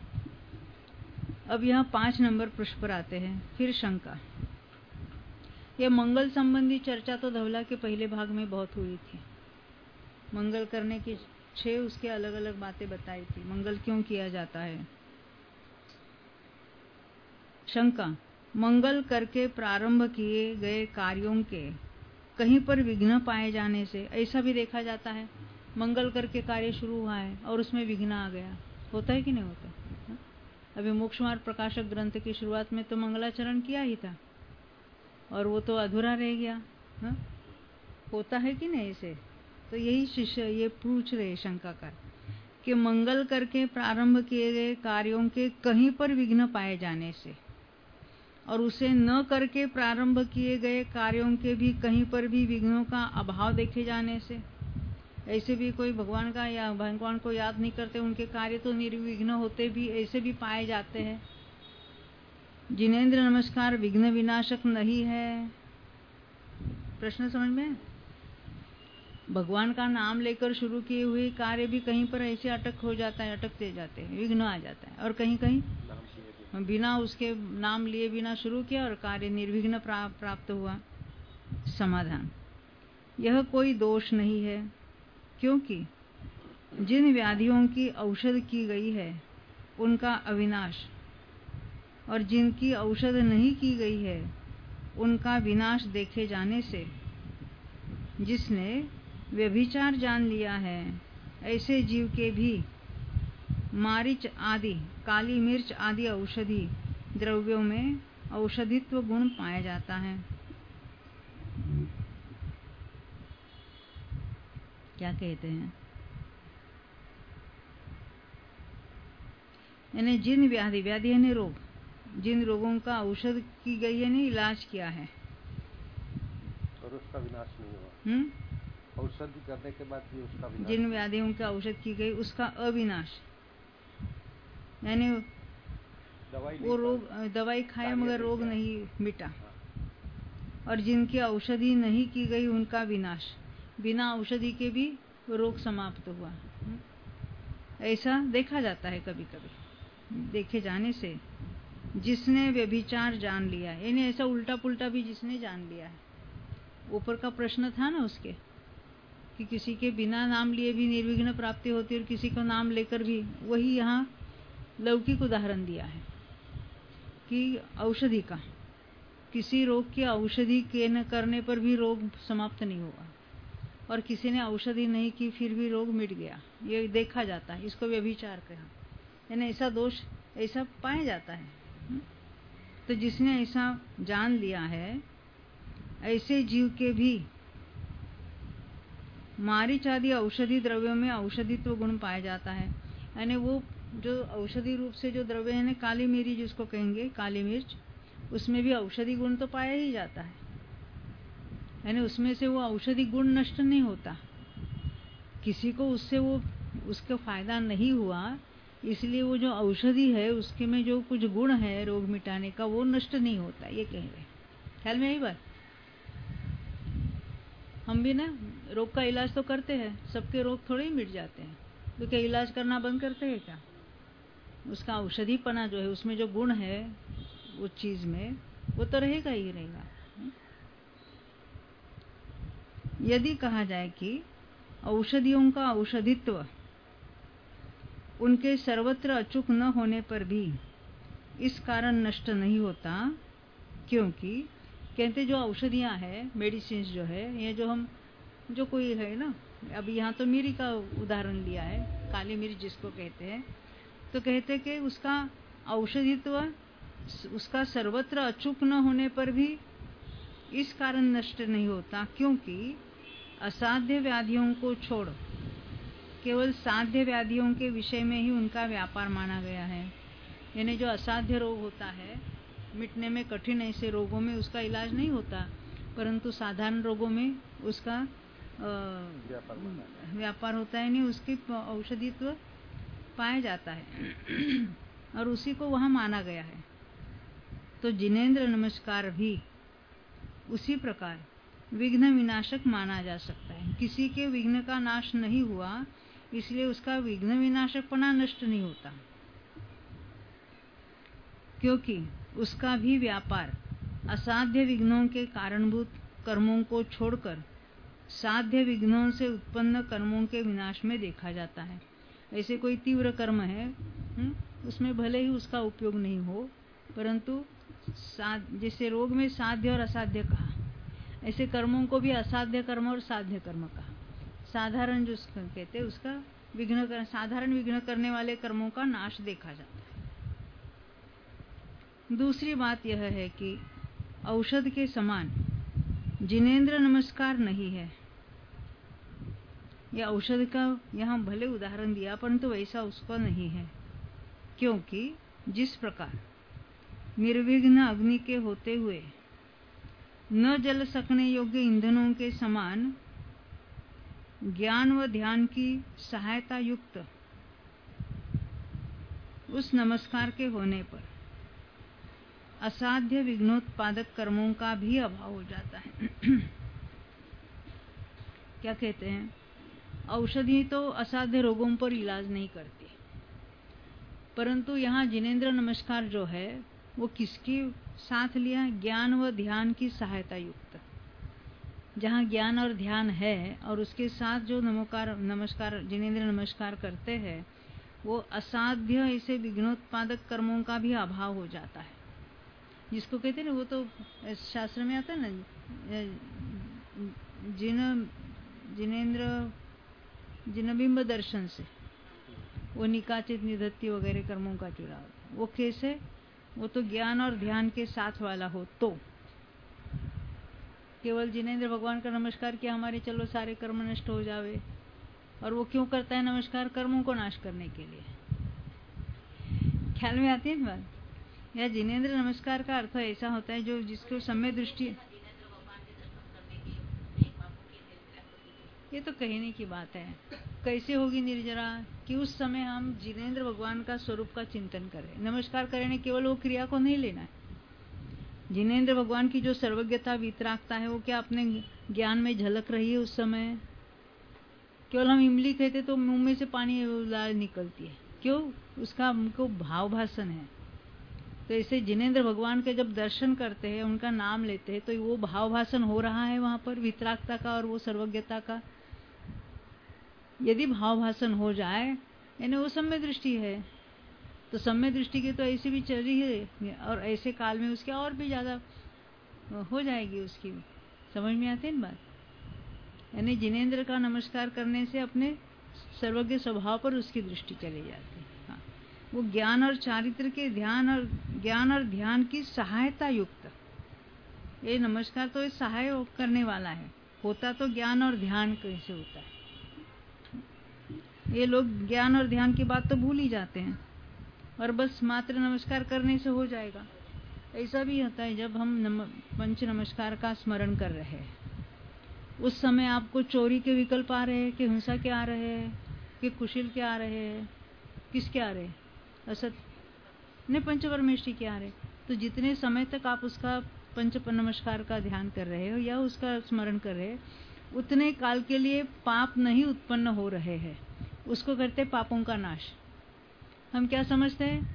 अब यहाँ पांच नंबर पृष्ठ पर आते हैं। फिर शंका। यह मंगल संबंधी चर्चा तो धवला के पहले भाग में बहुत हुई थी। मंगल करने की छह उसके अलग अलग बातें बताई थी। मंगल क्यों किया जाता है। शंका। मंगल करके प्रारंभ किए गए कार्यों के कहीं पर विघ्न पाए जाने से, ऐसा भी देखा जाता है मंगल करके कार्य शुरू हुआ है और उसमें विघ्न आ गया, होता है कि नहीं होता। हा? अभी मोक्ष मार्ग प्रकाशक ग्रंथ की शुरुआत में तो मंगलाचरण किया ही था और वो तो अधूरा रह गया। हा? होता है कि नहीं इसे। तो यही शिष्य ये पूछ रहे शंकाकार कि मंगल करके प्रारंभ किए गए कार्यों के कहीं पर विघ्न पाए जाने से और उसे न करके प्रारंभ किए गए कार्यों के भी कहीं पर भी विघ्नों का अभाव देखे जाने से, ऐसे भी कोई भगवान का या भगवान को याद नहीं करते, उनके कार्य तो निर्विघ्न होते भी ऐसे भी पाए जाते हैं। जिनेंद्र नमस्कार विघ्न विनाशक नहीं है। प्रश्न समझ में। भगवान का नाम लेकर शुरू किए हुए कार्य भी कहीं पर ऐसे अटक हो जाता है, अटकते जाते हैं, विघ्न आ जाता है। और कहीं कहीं बिना उसके नाम लिए बिना शुरू किया और कार्य निर्विघ्न प्रा, प्राप्त हुआ। समाधान। यह कोई दोष नहीं है, क्योंकि जिन व्याधियों की औषध की गई है उनका अविनाश और जिनकी औषध नहीं की गई है उनका विनाश देखे जाने से जिसने व्यभिचार जान लिया है, ऐसे जीव के भी मारिच आदि, काली मिर्च आदि औषधि द्रव्यों में औषधित्व गुण पाया जाता है। क्या कहते हैं। यानी जिन व्याधि, व्याधि यानी रोग, जिन रोगों का औषध की गई है, नहीं इलाज किया है और उसका विनाश नहीं हुआ। हम्म औषधि करने के बाद भी उसका विनाश। जिन व्याधियों का औषध की गई उसका अविनाश, यानी दवाई वो रोग, दवाई खाया मगर रोग नहीं मिटा। और जिनकी औषधि नहीं की गई उनका विनाश, बिना औषधि के भी रोग समाप्त हुआ। ऐसा देखा जाता है कभी कभी। देखे जाने से जिसने व्यभिचार जान लिया, यानी ऐसा उल्टा पुल्टा भी जिसने जान लिया है। ऊपर का प्रश्न था ना उसके कि किसी के बिना नाम लिए भी निर्विघ्न प्राप्ति होती है और किसी को नाम लेकर भी, वही यहाँ लौकिक उदाहरण दिया है कि औषधि का, किसी रोग की औषधि के न करने पर भी रोग समाप्त नहीं होगा और किसी ने औषधि नहीं की फिर भी रोग मिट गया, ये देखा जाता है। इसको व्यभिचार कहा, यानी ऐसा दोष ऐसा पाया जाता है। तो जिसने ऐसा जान लिया है, ऐसे जीव के भी मारिच आदि औषधि द्रव्यों में औषधित्व गुण पाया जाता है। यानी वो जो औषधि रूप से जो द्रव्य है, काली मिर्च जिसको कहेंगे, काली मिर्च, उसमें भी औषधि गुण तो पाया ही जाता है। यानी उसमें से वो औषधि गुण नष्ट नहीं होता, किसी को उससे वो उसका फायदा नहीं हुआ, इसलिए वो जो औषधि है उसके में जो कुछ गुण है रोग मिटाने का वो नष्ट नहीं होता, ये कह रहे। ख्याल में यही बात। हम भी ना रोग का इलाज तो करते हैं, सबके रोग थोड़े ही मिट जाते हैं, तो क्या इलाज करना बंद करते हैं क्या। उसका औषधिपना जो है, उसमें जो गुण है उस चीज में, वो तो रहेगा ही रहेगा। यदि कहा जाए कि औषधियों का औषधित्व उनके सर्वत्र अचूक न होने पर भी इस कारण नष्ट नहीं होता, क्योंकि कहते जो औषधियां हैं, मेडिसिन जो है, ये जो हम जो कोई है ना, अब यहाँ तो मिर्च का उदाहरण लिया है, काली मिर्च जिसको कहते हैं, तो कहते कि उसका औषधित्व उसका सर्वत्र अचूक न होने पर भी इस कारण नष्ट नहीं होता, क्योंकि असाध्य व्याधियों को छोड़ केवल साध्य व्याधियों के विषय में ही उनका व्यापार माना गया है। यानी जो असाध्य रोग होता है, मिटने में कठिन ऐसे रोगों में उसका इलाज नहीं होता, परंतु साधारण रोगों में उसका व्यापार, व्यापार होता है, नहीं उसकी औषधित्व पाया जाता है और उसी को वहां माना गया है। तो जिनेंद्र नमस्कार भी उसी प्रकार विघ्न विनाशक माना जा सकता है। किसी के विघ्न का नाश नहीं हुआ इसलिए उसका विघ्न विनाशकपना नष्ट नहीं होता, क्योंकि उसका भी व्यापार असाध्य विघ्नों के कारणभूत कर्मों को छोड़कर साध्य विघ्नों से उत्पन्न कर्मों के विनाश में देखा जाता है। ऐसे कोई तीव्र कर्म है, हुँ? उसमें भले ही उसका उपयोग नहीं हो, परंतु जैसे रोग में साध्य और असाध्य कहा, ऐसे कर्मों को भी असाध्य कर्म और साध्य कर्म कहा। साधारण जो कहते हैं उसका विघ्न कर, साधारण विघ्न करने वाले कर्मों का नाश देखा जाता है। दूसरी बात यह है कि औषध के समान जिनेंद्र नमस्कार नहीं है। यह औषध का यहाँ भले उदाहरण दिया, परंतु वैसा उसका नहीं है, क्योंकि जिस प्रकार निर्विघ्न अग्नि के होते हुए न जल सकने योग्य ईंधनों के समान ज्ञान व ध्यान की सहायता युक्त उस नमस्कार के होने पर असाध्य विघ्नोत्पादक कर्मों का भी अभाव हो जाता है। क्या कहते हैं, औषधि तो असाध्य रोगों पर इलाज नहीं करती, परंतु यहाँ जिनेंद्र नमस्कार जो है वो किसके साथ लिया? ज्ञान व ध्यान की सहायता युक्त। जहाँ ज्ञान और ध्यान है और उसके साथ जो नमोकार नमस्कार जिनेंद्र नमस्कार करते हैं, वो असाध्य ऐसे विघ्नोत्पादक कर्मों का भी अभाव हो जाता है। जिसको कहते हैं ना, वो तो शास्त्र में आता है ना, जिन जिनेंद्र जिनबिंब दर्शन से वो निकाचित निधत्ति वगैरह कर्मों का चुरा होता है। वो कैसे? वो तो ज्ञान और ध्यान के साथ वाला हो तो केवल जिनेंद्र भगवान का नमस्कार किया, हमारे चलो सारे कर्म नष्ट हो जावे। और वो क्यों करता है नमस्कार? कर्मों को नाश करने के लिए। ख्याल में आती है ना बात? या जिनेंद्र नमस्कार का अर्थ ऐसा होता है जो जिसको सम्य दृष्टि, ये तो कहने की बात है। कैसे होगी निर्जरा? कि उस समय हम जिनेंद्र भगवान का स्वरूप का चिंतन करें। नमस्कार करने केवल वो क्रिया को नहीं लेना है। जिनेंद्र भगवान की जो सर्वज्ञता वितरागता है वो क्या अपने ज्ञान में झलक रही है उस समय? केवल हम इमली कहते तो मुंह में से पानी निकलती है, क्यों? उसका हमको भाव भाषण है। तो ऐसे जिनेंद्र भगवान के जब दर्शन करते हैं, उनका नाम लेते हैं, तो वो भाव भाषण हो रहा है वहां पर वितरागता का और वो सर्वज्ञता का। यदि भाव भाषण हो जाए यानी वो सम्य दृष्टि है, तो सम्य दृष्टि की तो ऐसी भी चल रही है और ऐसे काल में उसके और भी ज्यादा हो जाएगी उसकी। समझ में आती है ना बात? यानी जिनेंद्र का नमस्कार करने से अपने सर्वज्ञ स्वभाव पर उसकी दृष्टि चली जाती है। हाँ, वो ज्ञान और चारित्र के ध्यान और ज्ञान और ध्यान की सहायता युक्त, ये नमस्कार तो ये सहाय करने वाला है। होता तो ज्ञान और ध्यान कैसे होता है? ये लोग ज्ञान और ध्यान की बात तो भूल ही जाते हैं और बस मात्र नमस्कार करने से हो जाएगा। ऐसा भी होता है जब हम नम, पंच नमस्कार का स्मरण कर रहे हैं, उस समय आपको चोरी के विकल्प आ रहे हैं कि हिंसा के आ रहे हैं कि कुशल के आ रहे हैं, किसके आ रहे हैं? असत ने पंच परमेष्टि के आ रहे। तो जितने समय तक आप उसका पंच नमस्कार का ध्यान कर रहे हो या उसका स्मरण कर रहे हैं, उतने काल के लिए पाप नहीं उत्पन्न हो रहे हैं। उसको करते पापों का नाश। हम क्या समझते हैं?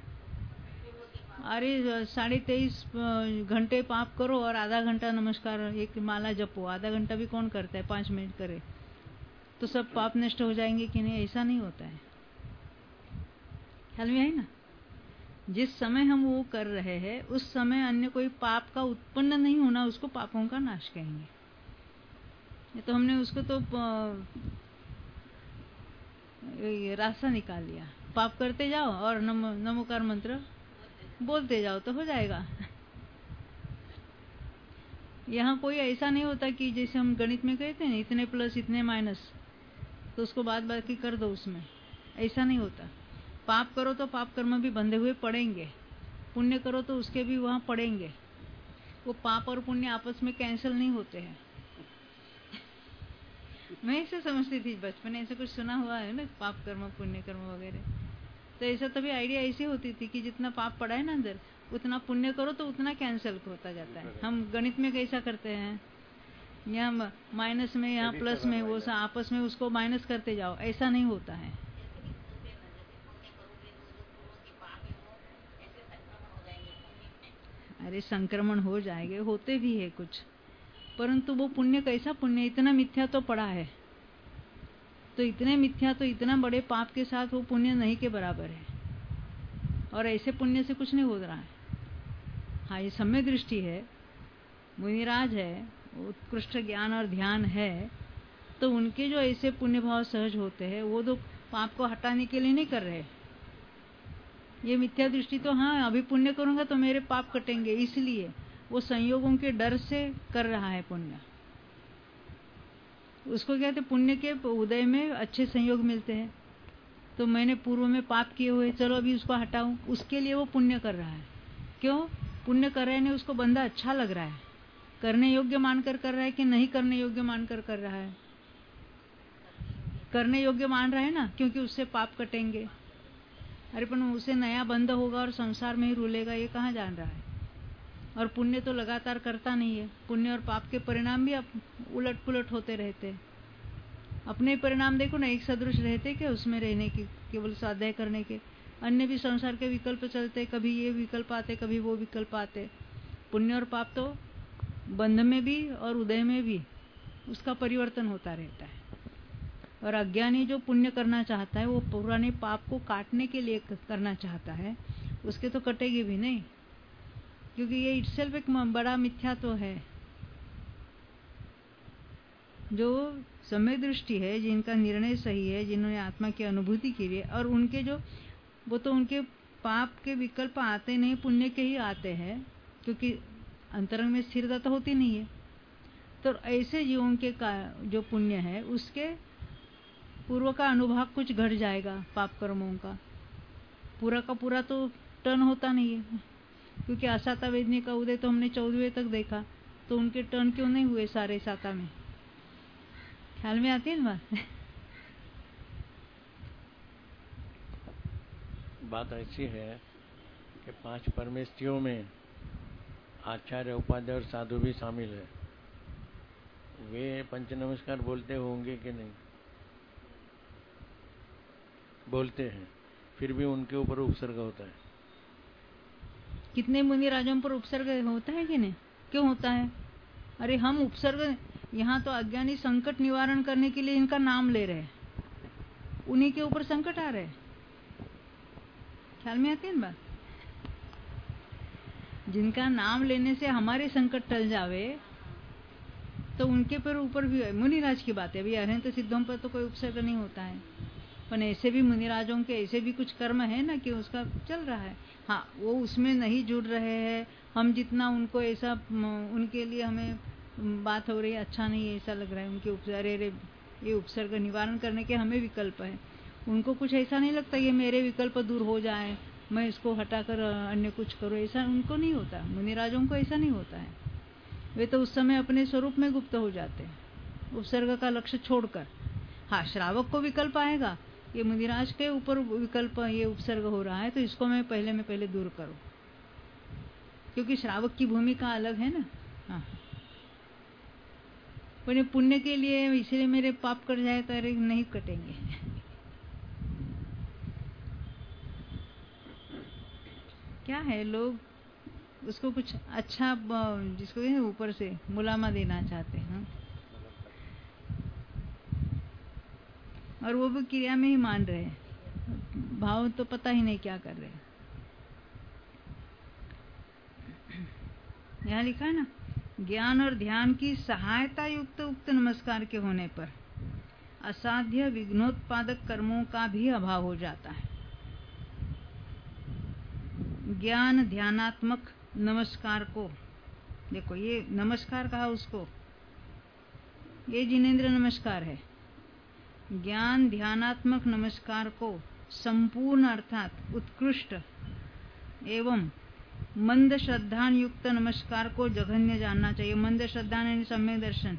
अरे साढ़े तेईस घंटे पाप करो और आधा घंटा नमस्कार एक माला जपो। आधा घंटा भी कौन करता है? पांच मिनट करे तो सब पाप नष्ट हो जाएंगे कि नहीं? ऐसा नहीं होता है। ख्याल में आई ना? जिस समय हम वो कर रहे हैं उस समय अन्य कोई पाप का उत्पन्न नहीं होना, उसको पापों का नाश कहेंगे। ये तो हमने उसको तो रास्ता निकाल लिया। पाप करते जाओ और नम, नमोकार मंत्र बोलते जाओ तो हो जाएगा। यहाँ कोई ऐसा नहीं होता कि जैसे हम गणित में कहते हैं इतने प्लस इतने माइनस तो उसको बाद बाकी कर दो, उसमें ऐसा नहीं होता। पाप करो तो पाप कर्म भी बंधे हुए पड़ेंगे, पुण्य करो तो उसके भी वहां पड़ेंगे। वो पाप और पुण्य आपस में कैंसिल नहीं होते हैं। मैं ऐसे समझती थी बचपन में, ऐसे कुछ सुना हुआ है ना, पाप कर्म पुण्य कर्म वगैरह। तो ऐसा तभी आइडिया ऐसी होती थी कि जितना पाप पड़ा है ना अंदर, उतना पुण्य करो तो उतना कैंसिल होता जाता है। हम गणित में कैसा करते हैं यहाँ माइनस में, यहाँ प्लस में, वो सब आपस में उसको माइनस करते जाओ, ऐसा नहीं होता है। अरे संक्रमण हो जाएंगे, होते भी है कुछ, परंतु वो पुण्य कैसा पुण्य, इतना मिथ्या तो पड़ा है, तो इतने मिथ्या तो इतना बड़े पाप के साथ वो पुण्य नहीं के बराबर है, और ऐसे पुण्य से कुछ नहीं हो रहा है। हाँ, ये सम्य दृष्टि है, मुनिराज है, उत्कृष्ट ज्ञान और ध्यान है, तो उनके जो ऐसे पुण्य भाव सहज होते हैं वो तो पाप को हटाने के लिए नहीं कर रहे। ये मिथ्या दृष्टि तो हाँ अभी पुण्य करूंगा तो मेरे पाप कटेंगे, इसलिए वो संयोगों के डर से कर रहा है पुण्य। उसको कहते पुण्य के उदय में अच्छे संयोग मिलते हैं, तो मैंने पूर्व में पाप किए हुए, चलो अभी उसको हटाऊं, उसके लिए वो पुण्य कर रहा है। क्यों पुण्य कर रहे हैं? उसको बंदा अच्छा लग रहा है, करने योग्य मानकर कर रहा है कि नहीं करने योग्य मानकर कर रहा है? करने योग्य मान रहा है ना, क्योंकि उससे पाप कटेंगे। अरे पर उसे नया बंद होगा और संसार में ही रूलेगा, ये कहाँ जान रहा है? और पुण्य तो लगातार करता नहीं है, पुण्य और पाप के परिणाम भी उलट पुलट होते रहते हैं। अपने परिणाम देखो ना, एक सदृश रहते क्या उसमें रहने के, केवल स्वाध्याय करने के, अन्य भी संसार के विकल्प चलते, कभी ये विकल्प आते, कभी वो विकल्प आते। पुण्य और पाप तो बंध में भी और उदय में भी उसका परिवर्तन होता रहता है। और अज्ञानी जो पुण्य करना चाहता है वो पुराने पाप को काटने के लिए करना चाहता है, उसके तो कटेगी भी नहीं, क्योंकि ये इटसेल्फ एक बड़ा मिथ्या तो है। जो समय दृष्टि है, जिनका निर्णय सही है, जिन्होंने आत्मा की अनुभूति की है, और उनके जो वो तो उनके पाप के विकल्प आते नहीं, पुण्य के ही आते हैं, क्योंकि अंतरंग में स्थिरता तो होती नहीं है। तो ऐसे जीवों के का जो पुण्य है उसके पूर्व का अनुभाग कुछ घट जाएगा, पाप कर्मों का पूरा का पूरा तो टर्न होता नहीं है, क्योंकि असाता वेदनी का उदय तो हमने चौदहवें तक देखा, तो उनके टर्न क्यों नहीं हुए सारे साता में? ख्याल में आती है ना बात? बात ऐसी है कि पांच परमेष्ठियों में आचार्य, उपाध्याय और साधु भी शामिल है। वे पंच नमस्कार बोलते होंगे कि नहीं? बोलते हैं, फिर भी उनके ऊपर उपसर्ग होता है। कितने मुनि राजों पर उपसर्ग होता है कि नहीं? क्यों होता है? अरे हम उपसर्ग, यहाँ तो अज्ञानी संकट निवारण करने के लिए इनका नाम ले रहे हैं, उन्हीं के ऊपर संकट आ रहे हैं। ख्याल में आती है ना बात? जिनका नाम लेने से हमारे संकट टल जावे, तो उनके पर ऊपर भी मुनिराज की बात है। अभी अरहंत सिद्धों पर तो कोई उपसर्ग नहीं होता है, पर ऐसे भी मुनिराजों के ऐसे भी कुछ कर्म है ना कि उसका चल रहा है। हाँ, वो उसमें नहीं जुड़ रहे हैं, हम जितना उनको ऐसा, उनके लिए हमें बात हो रही है अच्छा नहीं है, ऐसा लग रहा है, उनके उपसर्ग, अरे ये उपसर्ग निवारण करने के हमें विकल्प है, उनको कुछ ऐसा नहीं लगता ये मेरे विकल्प दूर हो जाए, मैं इसको हटाकर अन्य कुछ करूँ, ऐसा उनको नहीं होता। मुनिराजों को ऐसा नहीं होता है, वे तो उस समय अपने स्वरूप में गुप्त हो जाते हैं, उपसर्ग का लक्ष्य छोड़कर। हाँ, श्रावक को विकल्प आएगा, ये मुनिराज के ऊपर विकल्प, ये उपसर्ग हो रहा है, तो इसको मैं पहले में पहले दूर करूं, क्योंकि श्रावक की भूमिका अलग है ना। हाँ, पर पुण्य के लिए इसलिए मेरे पाप कट जाए तो अरे नहीं कटेंगे। क्या है, लोग उसको कुछ अच्छा, जिसको ऊपर से मुलामा देना चाहते हैं, और वो भी क्रिया में ही मान रहे हैं, भाव तो पता ही नहीं क्या कर रहे हैं। यहाँ लिखा है ना, ज्ञान और ध्यान की सहायता युक्त उक्त नमस्कार के होने पर असाध्य विघ्नोत्पादक कर्मों का भी अभाव हो जाता है। ज्ञान ध्यानात्मक नमस्कार को देखो, ये नमस्कार कहा उसको, ये जिनेंद्र नमस्कार है। ज्ञान ध्यानात्मक नमस्कार को संपूर्ण अर्थात उत्कृष्ट एवं मंद श्रद्धान युक्त नमस्कार को जघन्य जानना चाहिए। मंद श्रद्धान यानी सम्यक दर्शन।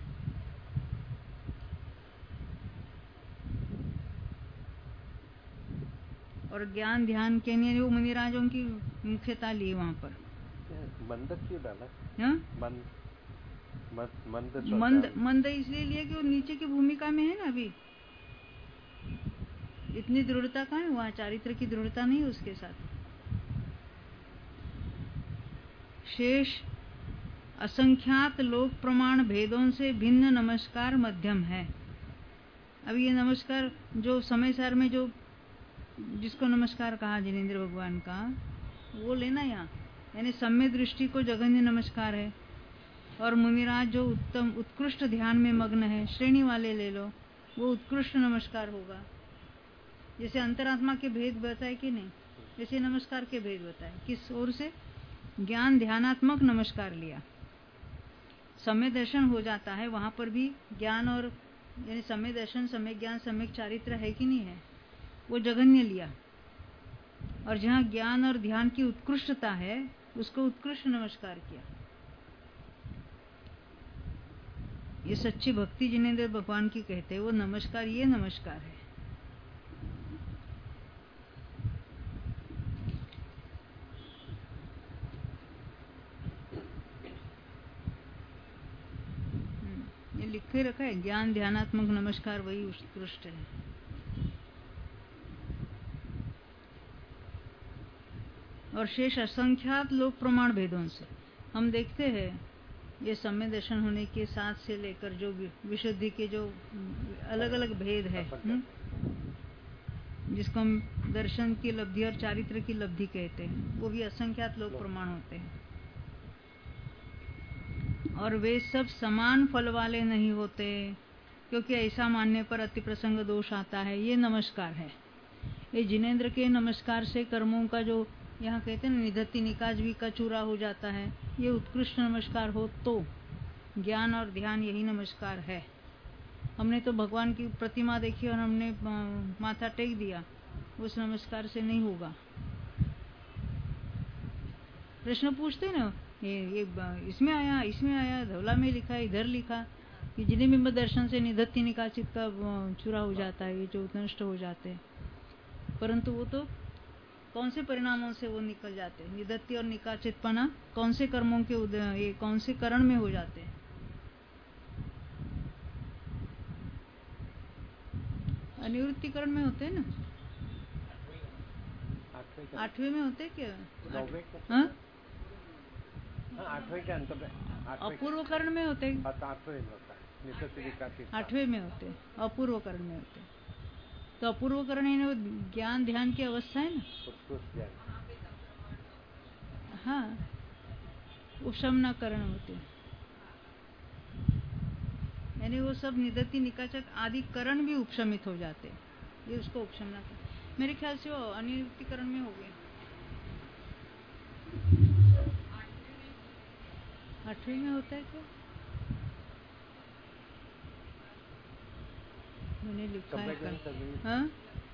और ज्ञान ध्यान के लिए वो मुनिराजों की मुख्यता ली वहां पर। बंधक क्यों डाला? हाँ? बंद मंद मंद श्रद्धा मंद है। मंद इसलिए लिया कि वो नीचे की भूमिका में है ना अभी, इतनी दृढ़ता कहाँ है वहाँ, चारित्र की दृढ़ता नहीं है उसके साथ। शेष असंख्यात लोक प्रमाण भेदों से भिन्न नमस्कार मध्यम है। अब ये नमस्कार जो समय सार में जो जिसको नमस्कार कहा जिनेंद्र भगवान का, वो लेना यहाँ, यानी सम्य दृष्टि को जघन्य नमस्कार है, और मुनिराज जो उत्तम उत्कृष्ट ध्यान में मग्न है, श्रेणी वाले ले लो, वो उत्कृष्ट नमस्कार होगा। जैसे अंतरात्मा के भेद बताए कि नहीं, जैसे नमस्कार के भेद बताए, किस ओर से, ज्ञान ध्यानात्मक नमस्कार लिया। समय दर्शन हो जाता है वहां पर भी ज्ञान, और यानी समय दर्शन, समय ज्ञान, समय चारित्र है कि नहीं है, वो जघन्य लिया। और जहाँ ज्ञान और ध्यान की उत्कृष्टता है उसको उत्कृष्ट नमस्कार किया। ये सच्ची भक्ति जिनेंद्र भगवान की कहते हैं, वो नमस्कार, ये नमस्कार है। ये लिखे रखा है, ज्ञान ध्यानात्मक नमस्कार वही उत्कृष्ट है। और शेष असंख्यात लोक प्रमाण भेदों से हम देखते हैं, ये सम्य दर्शन होने के साथ से लेकर जो विशुद्धि के जो अलग अलग भेद है, हुँ? जिसको हम दर्शन की लब्धि और चारित्र की लब्धि कहते हैं, वो भी असंख्यात लोक प्रमाण होते हैं। और वे सब समान फल वाले नहीं होते, क्योंकि ऐसा मानने पर अति प्रसंग दोष आता है। ये नमस्कार है। ये जिनेंद्र के नमस्कार से कर्मों का जो यहाँ कहते हैं निधत्ति निकाज भी का चूरा हो जाता है। ये उत्कृष्ट नमस्कार हो तो ज्ञान और ध्यान यही नमस्कार है। हमने तो भगवान की प्रतिमा देखी और हमने माथा टेक दिया, उस नमस्कार से नहीं होगा। प्रश्न पूछते ना, ये ये इसमें आया, इसमें आया, धवला में लिखा, इधर लिखा कि जिन्हें बिंब दर्शन से निधत्ति निकाचित का चूरा हो जाता है, ये जो नष्ट हो जाते हैं। परंतु वो तो कौन से परिणामों से वो निकल जाते हैं? निधत्ति और निकाचितपना कौन से कर्मों के ये कौन से करण में हो जाते हैं? अनिवृत्तिकरण में होते हैं ना, आठवें में होते क्या? हाँ, आठवें के अंतर, अपूर्व करण में होते हैं, आठवें में होते हैं, अपूर्व करण में होते हैं। तो अपूर्व करण है ना, ज्ञान ध्यान की अवस्था है ना। हाँ, उपशमना करण होते हैं, यानी वो सब निधत्ति निकाचक आदि करण भी उपशमित हो जाते हैं। ये उसको उपशमना करण, मेरे ख्याल से वो अनिवृत्तिकरण में हो गए। आठवीं में होता है क्या? मैंने लिखा है कल। हाँ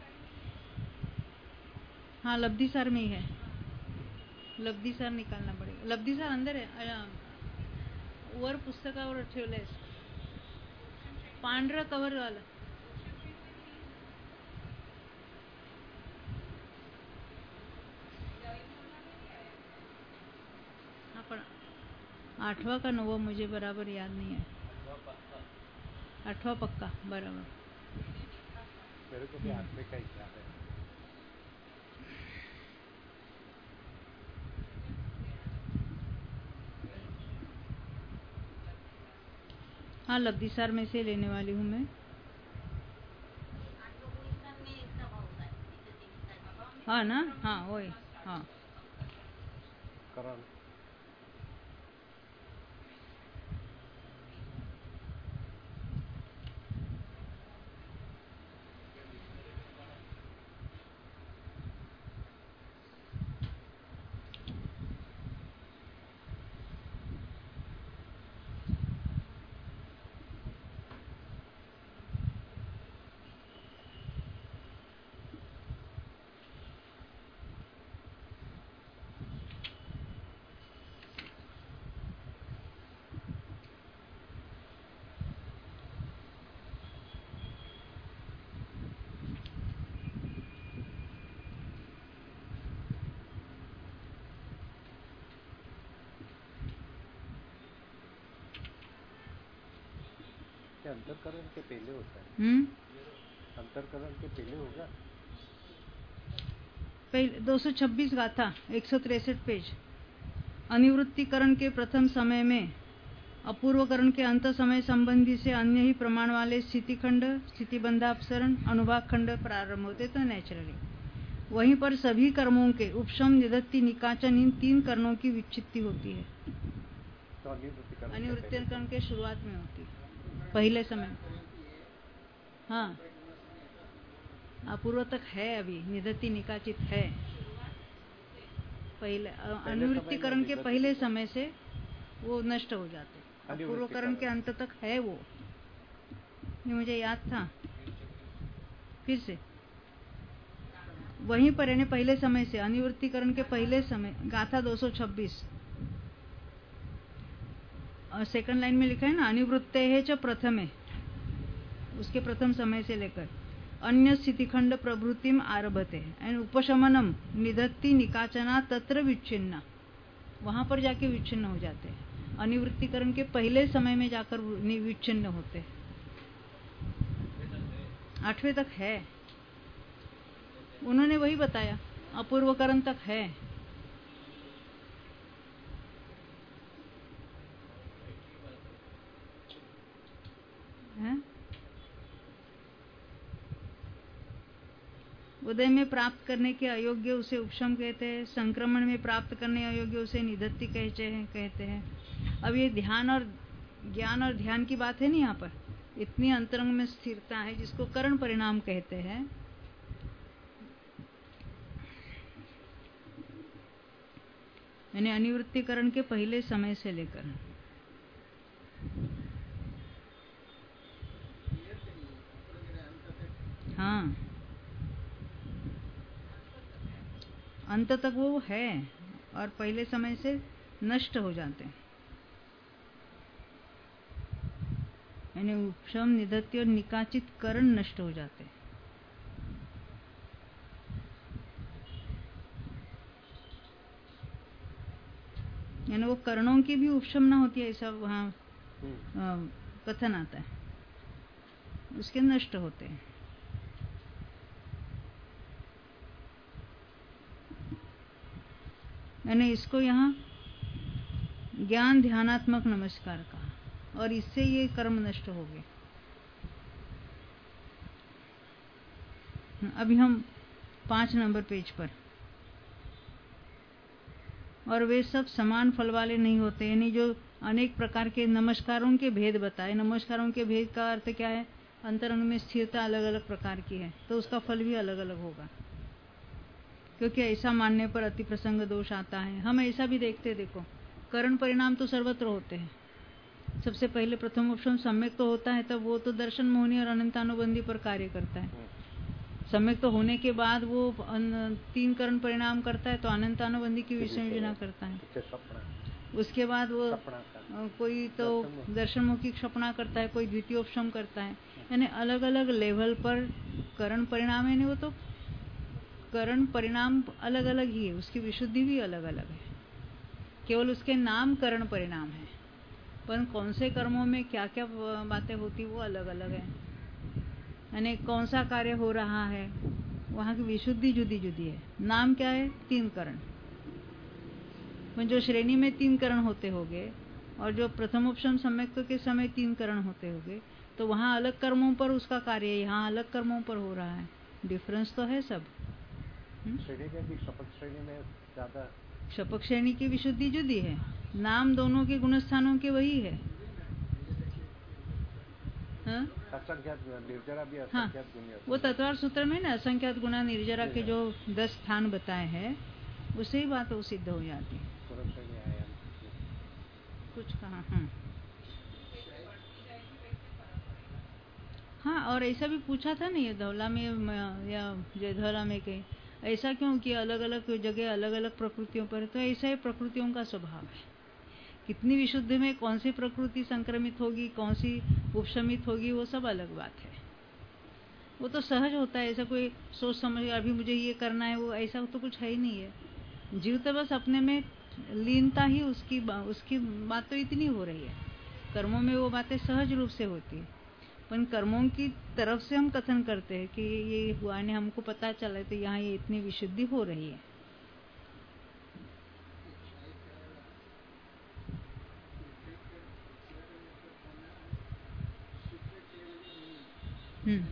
हाँ, लब्धिसार में ही है। लब्धिसार निकालना पड़ेगा। लब्धिसार अंदर है, वर पुस्तकावर ठेवलंय, पांढरा कवर वाला। हाँ, पण आठवा का नौवा मुझे बराबर याद नहीं है। आठवा पक्का बराबर। मेरे को भी आठवें का ही याद है। हाँ, लब्धिसार में से लेने वाली हूँ मैं। हाँ ना, हाँ वही, हाँ करण। क्या अंतरकरण के पहले होता है? हम्म अंतरकरण के पहले होगा? पहले दो सौ छब्बीस गाथा एक सौ तिरसठ पेज। अनिवृत्तिकरण के प्रथम समय में अपूर्वकरण के अंत समय संबंधी से अन्य ही प्रमाण वाले स्थिति खंड, स्थिति बंधापसरण, अनुभाग खंड प्रारंभ होते तो नेचुरली वहीं पर सभी कर्मों के उपशम, निदत्ति, निकाचन इन तीन करणों की विच्छित्ति होती है। तो अनिवृत्तिकरण अनिवृत्तिकरण के शुरुआत में होती है, पहले समय। हाँ, अपूर्व तक है, अभी निदत्ति निकाचित है। पहले अनिवृत्तिकरण के पहले समय से वो नष्ट हो जाते। अपूर्वकरण के अंत तक है वो, ये मुझे याद था। फिर से वहीं पर यानी पहले समय से, अनिवृत्तिकरण के पहले समय, गाथा दो सौ छब्बीस और सेकंड लाइन में लिखा है ना, अनिवृत्ते है च प्रथमे, उसके प्रथम समय से लेकर अन्य स्थितिखंड प्रभृतिम आरभते एंड उपशमनम निदत्ति निकाचना तत्र विच्छिन्ना, वहां पर जाके विच्छिन्न हो जाते हैं। अनिवृत्तिकरण के पहले समय में जाकर विच्छिन्न होते हैं। आठवें तक है, उन्होंने वही बताया, अपूर्वकरण तक है। है? उदय में प्राप्त करने के अयोग्य उसे उपशम कहते हैं, संक्रमण में प्राप्त करने अयोग्य उसे निदत्ति कहते हैं कहते हैं अब ये ध्यान और ज्ञान और ध्यान की बात है नहीं, यहाँ पर इतनी अंतरंग में स्थिरता है जिसको करण परिणाम कहते हैं। यानी अनिवृत्तिकरण के पहले समय से लेकर हाँ अंत तक वो है और पहले समय से नष्ट हो जाते हैं। यानी उपशम, निदत्ति और निकाचित करण नष्ट हो जाते हैं। यानी वो करणों की भी उपशम ना होती है, ऐसा वहाँ कथन आता है, उसके नष्ट होते हैं। मैंने इसको यहाँ ज्ञान ध्यानात्मक नमस्कार कहा और इससे ये कर्म नष्ट हो गए। अभी हम पांच नंबर पेज पर, और वे सब समान फल वाले नहीं होते। यानी जो अनेक प्रकार के नमस्कारों के भेद बताए, नमस्कारों के भेद का अर्थ क्या है, अंतरंग में स्थिरता अलग अलग प्रकार की है तो उसका फल भी अलग अलग होगा, क्योंकि ऐसा मानने पर अति प्रसंग दोष आता है। हम ऐसा भी देखते, देखो करण परिणाम तो सर्वत्र होते हैं। सबसे पहले प्रथम उपशम सम्यक तो होता है, तब वो तो दर्शन मोहनी और अनंतानुबंधी पर कार्य करता है। सम्यक तो होने के बाद वो तीन करण परिणाम करता है तो अनंतानुबंधी की विसंयोजना करता है। उसके बाद वो कोई तो दर्शनमुखी क्षपणा करता है, कोई द्वितीय उपशम करता है। यानी अलग अलग लेवल पर करण परिणाम है। वो तो करण परिणाम अलग अलग ही है, उसकी विशुद्धि भी अलग अलग है, केवल उसके नाम करण परिणाम है, पर कौन से कर्मों में क्या क्या बातें होती वो अलग अलग है। यानी कौन सा कार्य हो रहा है वहाँ की विशुद्धि जुदी जुदी है। नाम क्या है, तीन करण, पर जो श्रेणी में तीन करण होते होंगे और जो प्रथम उपशम सम्यक के समय तीन करण होते होंगे, तो वहाँ अलग कर्मों पर उसका कार्य, यहाँ अलग कर्मों पर हो रहा है। डिफरेंस तो है सब। श्रेणी में भी शपथ श्रेणी में ज्यादा, शपथ श्रेणी की विशुद्धि जुदी है, नाम दोनों के गुणस्थानों के वही है। हाँ? निर्जरा भी हाँ, वो तत्वार सूत्र में ना असंख्यात गुना निर्जरा के जो दस स्थान बताए हैं, उससे ही बात वो सिद्ध हो जाती है। कुछ कहा हाँ हाँ और ऐसा भी पूछा था ना, ये धौला में या जयधौला में कहीं, ऐसा क्यों कि अलग अलग जगह अलग अलग प्रकृतियों पर, तो ऐसा ही प्रकृतियों का स्वभाव है। कितनी विशुद्ध में कौन सी प्रकृति संक्रमित होगी, कौन सी उपशमित होगी, वो सब अलग बात है। वो तो सहज होता है, ऐसा कोई सोच समझ अभी मुझे ये करना है वो, ऐसा तो कुछ है ही नहीं है। जीव तो बस अपने में लीनता ही उसकी बा, उसकी बात तो इतनी हो रही है, कर्मों में वो बातें सहज रूप से होती है। पर कर्मों की तरफ से हम कथन करते हैं कि ये हुआ ने हमको पता चला तो यहाँ ये इतनी विशुद्धि हो रही है। हम्म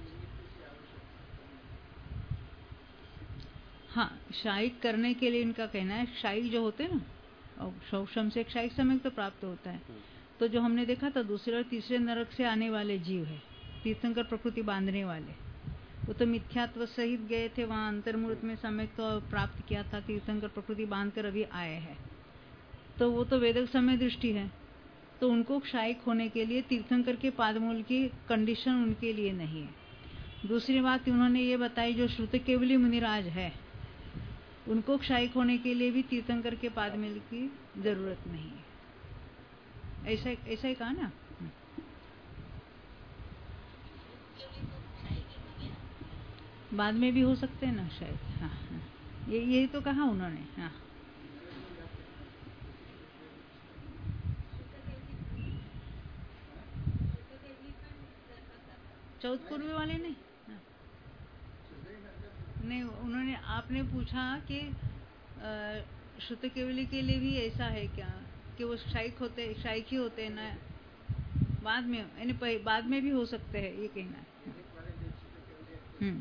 हाँ, शायिक करने के लिए इनका कहना है, शायिक जो होते हैं ना, और शौशम से एक शायिक समय तो प्राप्त होता है। तो जो हमने देखा था दूसरे और तीसरे नरक से आने वाले जीव है, तीर्थंकर प्रकृति बांधने वाले, वो तो मिथ्यात्व सहित गए थे वहां अंतर्मूर्त में समय तो प्राप्त किया था, तीर्थंकर प्रकृति बांध कर अभी आए हैं, तो वो तो वेदक समय दृष्टि है। तो उनको शायिक होने के लिए तीर्थंकर के पादमूल की कंडीशन उनके लिए नहीं है। दूसरी बात उन्होंने ये बताई, जो श्रुत केवली मुनिराज है उनको क्षायिक होने के लिए भी तीर्थंकर के पादमूल की जरूरत नहीं है। ऐसा ऐसा ही कहा ना। बाद में भी हो सकते हैं ना शायद। हाँ, हाँ। ये यही तो कहा उन्होंने। हाँ, चौथ पूर्वी वाले नहीं। हाँ। नहीं, उन्होंने आपने पूछा कि श्रुत केवली के लिए भी ऐसा है क्या कि वो शायिक होते शायिक ही होते हैं ना, बाद में यानी बाद में भी हो सकते हैं, ये कहना है। हम्म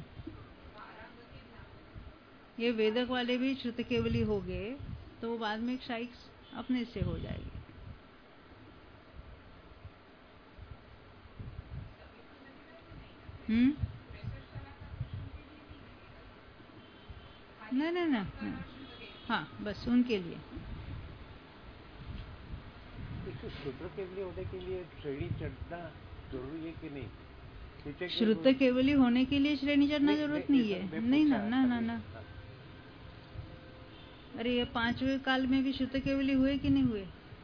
ये वेदक वाले भी श्रुत केवली हो गए तो वो बाद में एक शायिक अपने से हो जाएगी। हम्म नहीं नहीं नहीं, हाँ बस उनके लिए। शूद्र केवली होने के लिए श्रेणी चढ़ना जरूरी है कि नहीं? श्रुत केवली होने के लिए श्रेणी चढ़ना जरूरत नहीं है। नहीं ना ना ना ना। अरे ये पांचवें काल में भी श्रुत केवली हुए कि नहीं हुए?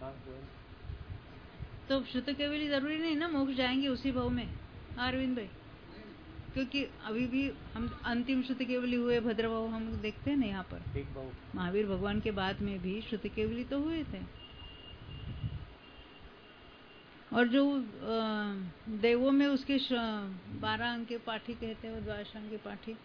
तो श्रुत केवली जरूरी नहीं ना मोक्ष जाएंगे उसी भाव में अरविंद भाई, क्योंकि अभी भी हम अंतिम श्रुत केवली हुए भद्र भाव हम देखते हैं ना यहाँ पर। महावीर भगवान के बाद में भी श्रुत केवली तो हुए थे। और जो देवों में उसके बारह अंक के पाठी कहते हैं, वो द्वादश अंक के पाठी,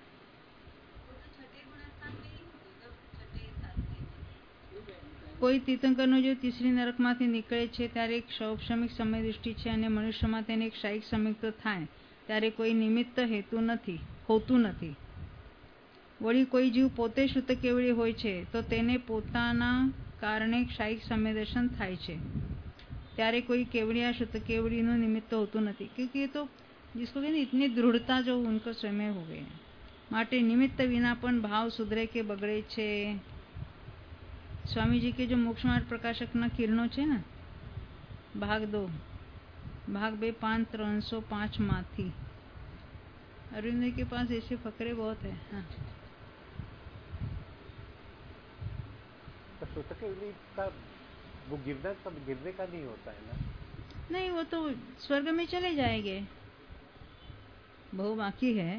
કોઈ તીર્થંકરનો જો ત્રીસરી નરકમાંથી નીકળે છે ત્યારે એક શૌક્ષમિક સમય દૃષ્ટિ છે અને મનુષ્યમાં તેને એક શાયિક સમય તો થાય ત્યારે કોઈ નિમિત્ત હેતુ નથી હોતું નથી। વળી કોઈ જીવ પોતે શુદ્ધ કેવળી હોય છે તો તેને પોતાના કારણે શાયિક સંવેદન થાય છે, ત્યારે કોઈ કેવળિયા શુદ્ધ કેવળીનું નિમિત્ત હોતું નથી। क्योंकि ये तो जिसको कहते इतनी दृढ़ता जो उनको स्वयं हो गए माटे निमित्त विना पण भाव सुधरे के बगड़े छे। स्वामी जी के जो मोक्ष मार्ग प्रकाशक ना किरणों छे ना, भाग दो भाग बे पांच त्रण सौ पांच माथी। अरविंद के पास ऐसे फकरे बहुत है। हाँ। तो श्रुत केवली का वो गिरना सब गिरने का नहीं होता है ना? नहीं, वो तो स्वर्ग में चले जाएंगे, बहु बाकी है।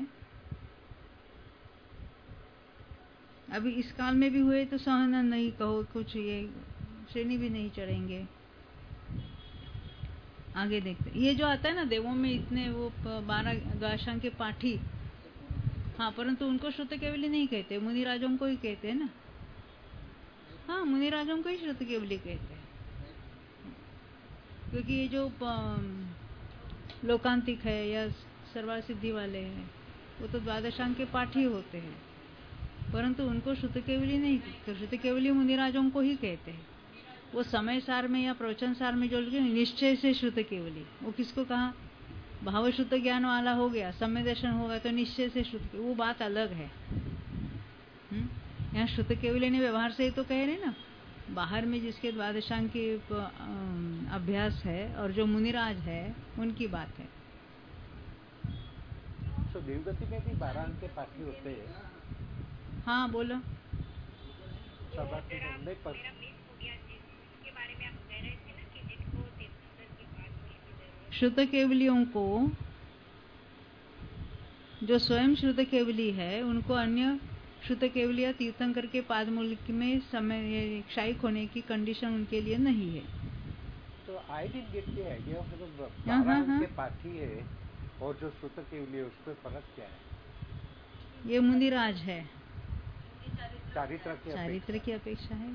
अभी इस काल में भी हुए तो सहन नहीं कहो कुछ, ये श्रेणी भी नहीं चढ़ेंगे। आगे देखते, ये जो आता है ना देवों में इतने वो बारह द्वादशांग के पाठी, हाँ, परंतु उनको श्रुत केवली नहीं कहते, मुनिराजों को ही कहते हैं ना। हाँ, मुनिराजों को ही श्रुत केवली कहते हैं, क्योंकि ये जो लोकांतिक है या सर्वासिद्धि वाले हैं वो तो द्वादशांग के पाठी होते हैं, परंतु उनको श्रुत केवली नहीं, श्रुत केवली मुनिराजों को ही कहते हैं। वो समय सार में या प्रवचन सार में जो निश्चय से श्रुत केवली, वो किसको कहा? भाव शुद्ध ज्ञान वाला हो गया, समय दर्शन होगा तो निश्चय से श्रुत, वो बात अलग है। यहाँ श्रुत केवली ने व्यवहार से ही तो कह रहे ना, बाहर में जिसके द्वादशांग की अभ्यास है और जो मुनिराज है उनकी बात है। तो देवगति में भी बारह अंक के पाठी होते हैं। हाँ बोलो। शुद्ध केवलियों को, जो स्वयं शुद्ध केवली है, उनको अन्य शुद्ध केवलिया तीर्थंकर के पादमूल में समय शायिक होने की कंडीशन उनके लिए नहीं है। तो I did get the idea of the बारह अंक के पाठी है और जो सूत्र के लिए उसमें फर्क क्या है? ये मुनिराज है, चारित्र की चारित्र की अपेक्षा है।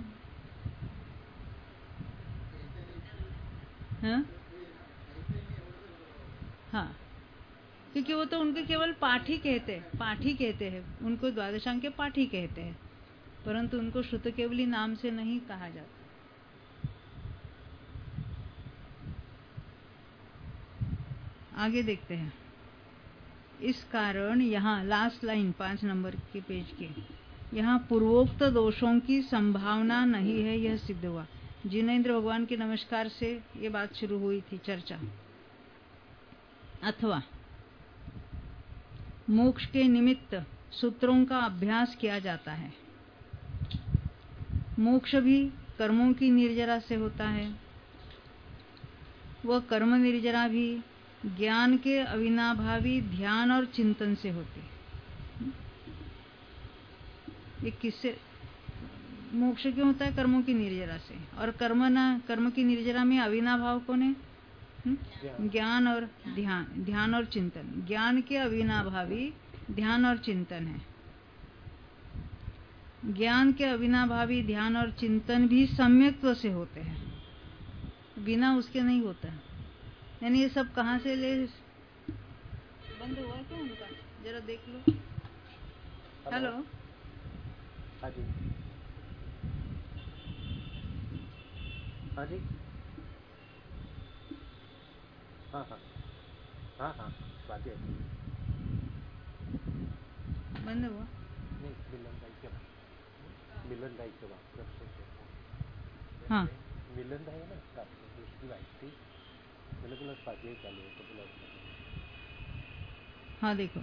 हाँ हाँ, क्योंकि वो तो उनके केवल पाठी कहते हैं, पाठी कहते हैं, उनको द्वादशांग के पाठी कहते हैं, परंतु उनको श्रुत केवली नाम से नहीं कहा जाता। आगे देखते हैं। इस कारण यहाँ लास्ट लाइन पांच नंबर के पेज के, यहाँ पूर्वोक्त दोषों की संभावना नहीं है, यह सिद्ध हुआ। जिनेंद्र भगवान के नमस्कार से ये बात शुरू हुई थी चर्चा। अथवा मोक्ष के निमित्त सूत्रों का अभ्यास किया जाता है। मोक्ष भी कर्मों की निर्जरा से होता है। वह कर्म निर्जरा भी ज्ञान के अविनाभावी ध्यान और चिंतन से होती है। ये किससे मोक्ष क्यों होता है? कर्मों की निर्जरा से। और कर्म ना कर्म की निर्जरा में अविनाभाव कौन है? ज्ञान और ध्यान, ध्यान और चिंतन। ज्ञान के अविनाभावी ध्यान और चिंतन है। ज्ञान के अविनाभावी ध्यान और चिंतन भी सम्यक्त्व से होते हैं, बिना उसके नहीं होता। यानी ये सब कहाँ से ले बंद हुआ क्या उनका? जरा देख लो। हेलो, हाँ जी, हाँ जी, हाँ हाँ हाँ हाँ बातें बंद हुआ। नहीं, मिलन दाई के बाद, मिलन दाई के बाद जब से हाँ, मिलन दाई है ना, काफी उसकी वाइफ थी, मेरे को लग बातें चालू है तो बोला। हाँ देखो,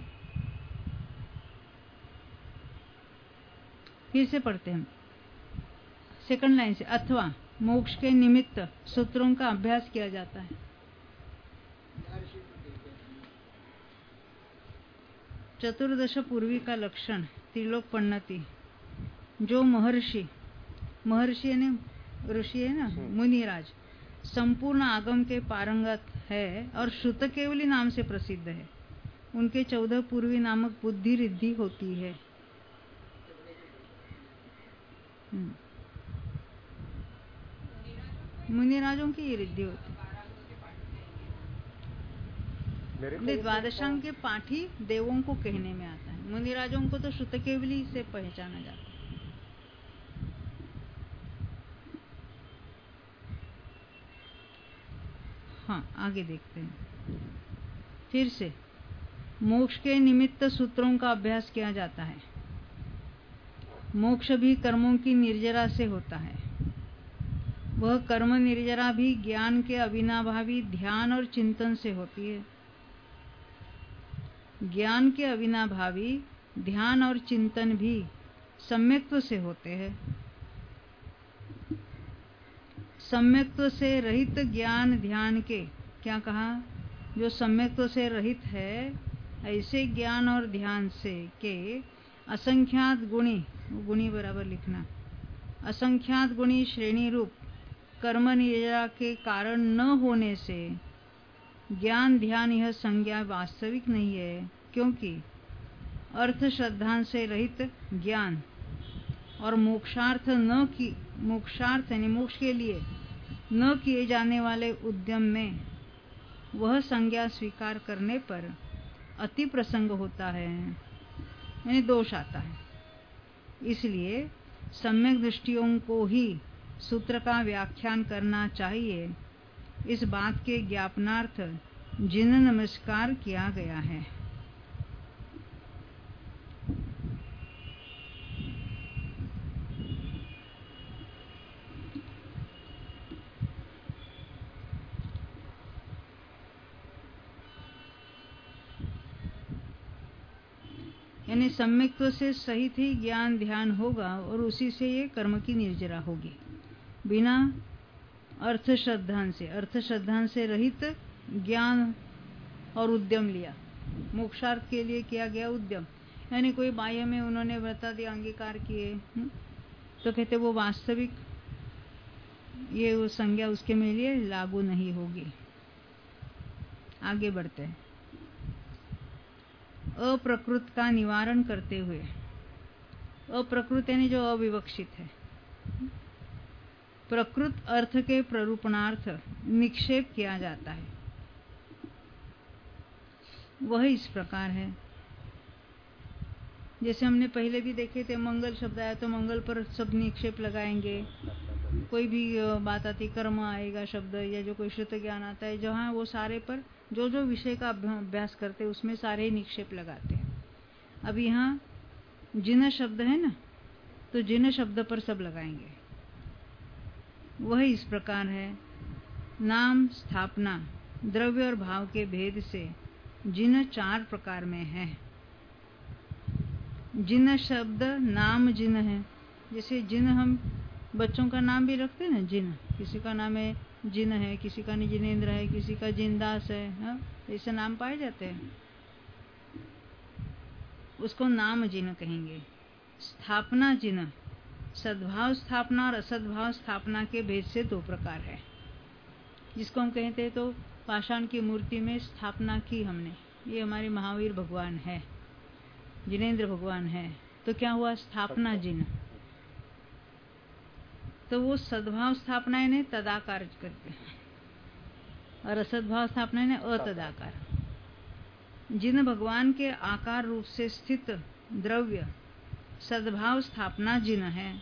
फिर से पढ़ते हैं सेकंड लाइन से। अथवा मोक्ष के निमित्त सूत्रों का अभ्यास किया जाता है। चतुर्दश पूर्वी का लक्षण त्रिलोक पन्नति, जो महर्षि, महर्षि है ना, ऋषि है ना, मुनिराज, संपूर्ण आगम के पारंगत है और श्रुत केवली नाम से प्रसिद्ध है। उनके चौदह पूर्वी नामक बुद्धि रिद्धि होती है। मुनिराजों की ये रिद्धि होती है। द्वादशांग के पाठी देवों को कहने में आता है, मुनिराजों को तो श्रुत केवली से पहचाना जाता है। हाँ, आगे देखते हैं। फिर से मोक्ष के निमित्त सूत्रों का अभ्यास किया जाता है। मोक्ष भी कर्मों की निर्जरा से होता है। वह कर्म निर्जरा भी ज्ञान के अविनाभावी ध्यान और चिंतन से होती है। ज्ञान के अविनाभावी ध्यान और चिंतन भी सम्यक्त्व से होते हैं। सम्यक्त्व से रहित ज्ञान ध्यान के, क्या कहा? जो सम्यक्त्व से रहित है, ऐसे ज्ञान और ध्यान से के असंख्यात गुणी, गुणी बराबर लिखना, असंख्यात गुणी श्रेणी रूप कर्म निर्जरा के कारण न होने से ज्ञान ध्यान यह संज्ञा वास्तविक नहीं है, क्योंकि अर्थ श्रद्धा से रहित ज्ञान और मोक्षार्थ न की मोक्षार्थ यानी मोक्ष के लिए न किए जाने वाले उद्यम में वह संज्ञा स्वीकार करने पर अति प्रसंग होता है, यानी दोष आता है। इसलिए सम्यक दृष्टियों को ही सूत्र का व्याख्यान करना चाहिए। इस बात के ज्ञापनार्थ जिन नमस्कार किया गया है। यानी सम्यक्त्व से सहित ही ज्ञान ध्यान होगा और उसी से ये कर्म की निर्जरा होगी, बिना अर्थ श्रद्धान से, अर्थ श्रद्धान से रहित ज्ञान और उद्यम लिया, मोक्षार्थ के लिए किया गया उद्यम, यानी कोई बाह्य में उन्होंने व्रता दिया, अंगीकार किए, तो कहते वो वास्तविक ये वो संज्ञा उसके में लिए लागू नहीं होगी। आगे बढ़ते हैं। अप्रकृत का निवारण करते हुए, अप्रकृत यानी जो अविवक्षित है, प्रकृत अर्थ के प्ररूपणार्थ निक्षेप किया जाता है, वह इस प्रकार है। जैसे हमने पहले भी देखे थे, मंगल शब्द आया तो मंगल पर सब निक्षेप लगाएंगे। कोई भी बात आती, कर्म आएगा शब्द, या जो कोई श्रुत ज्ञान आता है, जहाँ वो सारे पर जो जो विषय का अभ्यास करते हैं उसमें सारे निक्षेप लगाते हैं। अब यहाँ जिन शब्द है ना, तो जिन शब्द पर सब लगाएंगे। वह इस प्रकार है। नाम स्थापना द्रव्य और भाव के भेद से जिन चार प्रकार में है। जिन शब्द नाम जिन है, जैसे जिन हम बच्चों का नाम भी रखते हैं ना, जिन, किसी का नाम है जिन है, किसी का जिनेंद्र है, किसी का जिनदास है, हा? ऐसे नाम पाए जाते हैं, उसको नाम जिन कहेंगे। स्थापना जिन, सद्भाव स्थापना और असद्भाव स्थापना के भेद से दो प्रकार है। जिसको हम कहते हैं तो पाषाण की मूर्ति में स्थापना की हमने, ये हमारे महावीर भगवान है, जिनेंद्र भगवान है, तो क्या हुआ, स्थापना जिन। तो वो सद्भाव स्थापना इन्हें तदाकार करते हैं और असद्भाव स्थापना इन्हें अतदाकार। जिन भगवान के आकार रूप से स्थित द्रव्य सद्भाव स्थापना जिन है,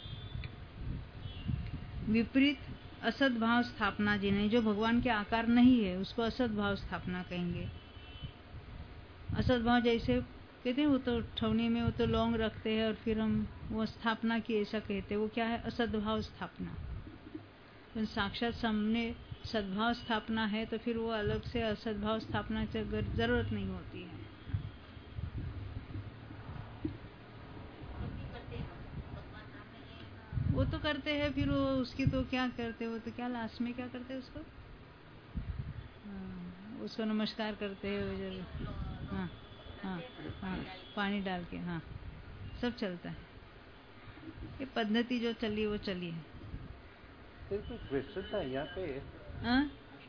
विपरीत असद्भाव स्थापना जिन है, जो भगवान के आकार नहीं है उसको असद्भाव स्थापना कहेंगे। असद्भाव जैसे कहते हैं, वो तो ठवनी में वो तो लौंग रखते हैं और फिर हम वो स्थापना की ऐसा कहते हैं, वो क्या है, असद्भाव स्थापना। तो साक्षात सामने सद्भाव स्थापना है तो फिर वो अलग से असद्भाव स्थापना की जरूरत नहीं होती है। वो तो करते हैं, फिर वो उसकी तो क्या करते हैं, वो तो क्या लास्ट में क्या करते हैं उसको, हाँ, उसको नमस्कार करते हैं, हाँ हाँ हाँ, पानी डाल के, हाँ, सब चलता है। ये पद्धति जो चली वो चली है। तो क्वेश्चन था यहाँ पे, हाँ,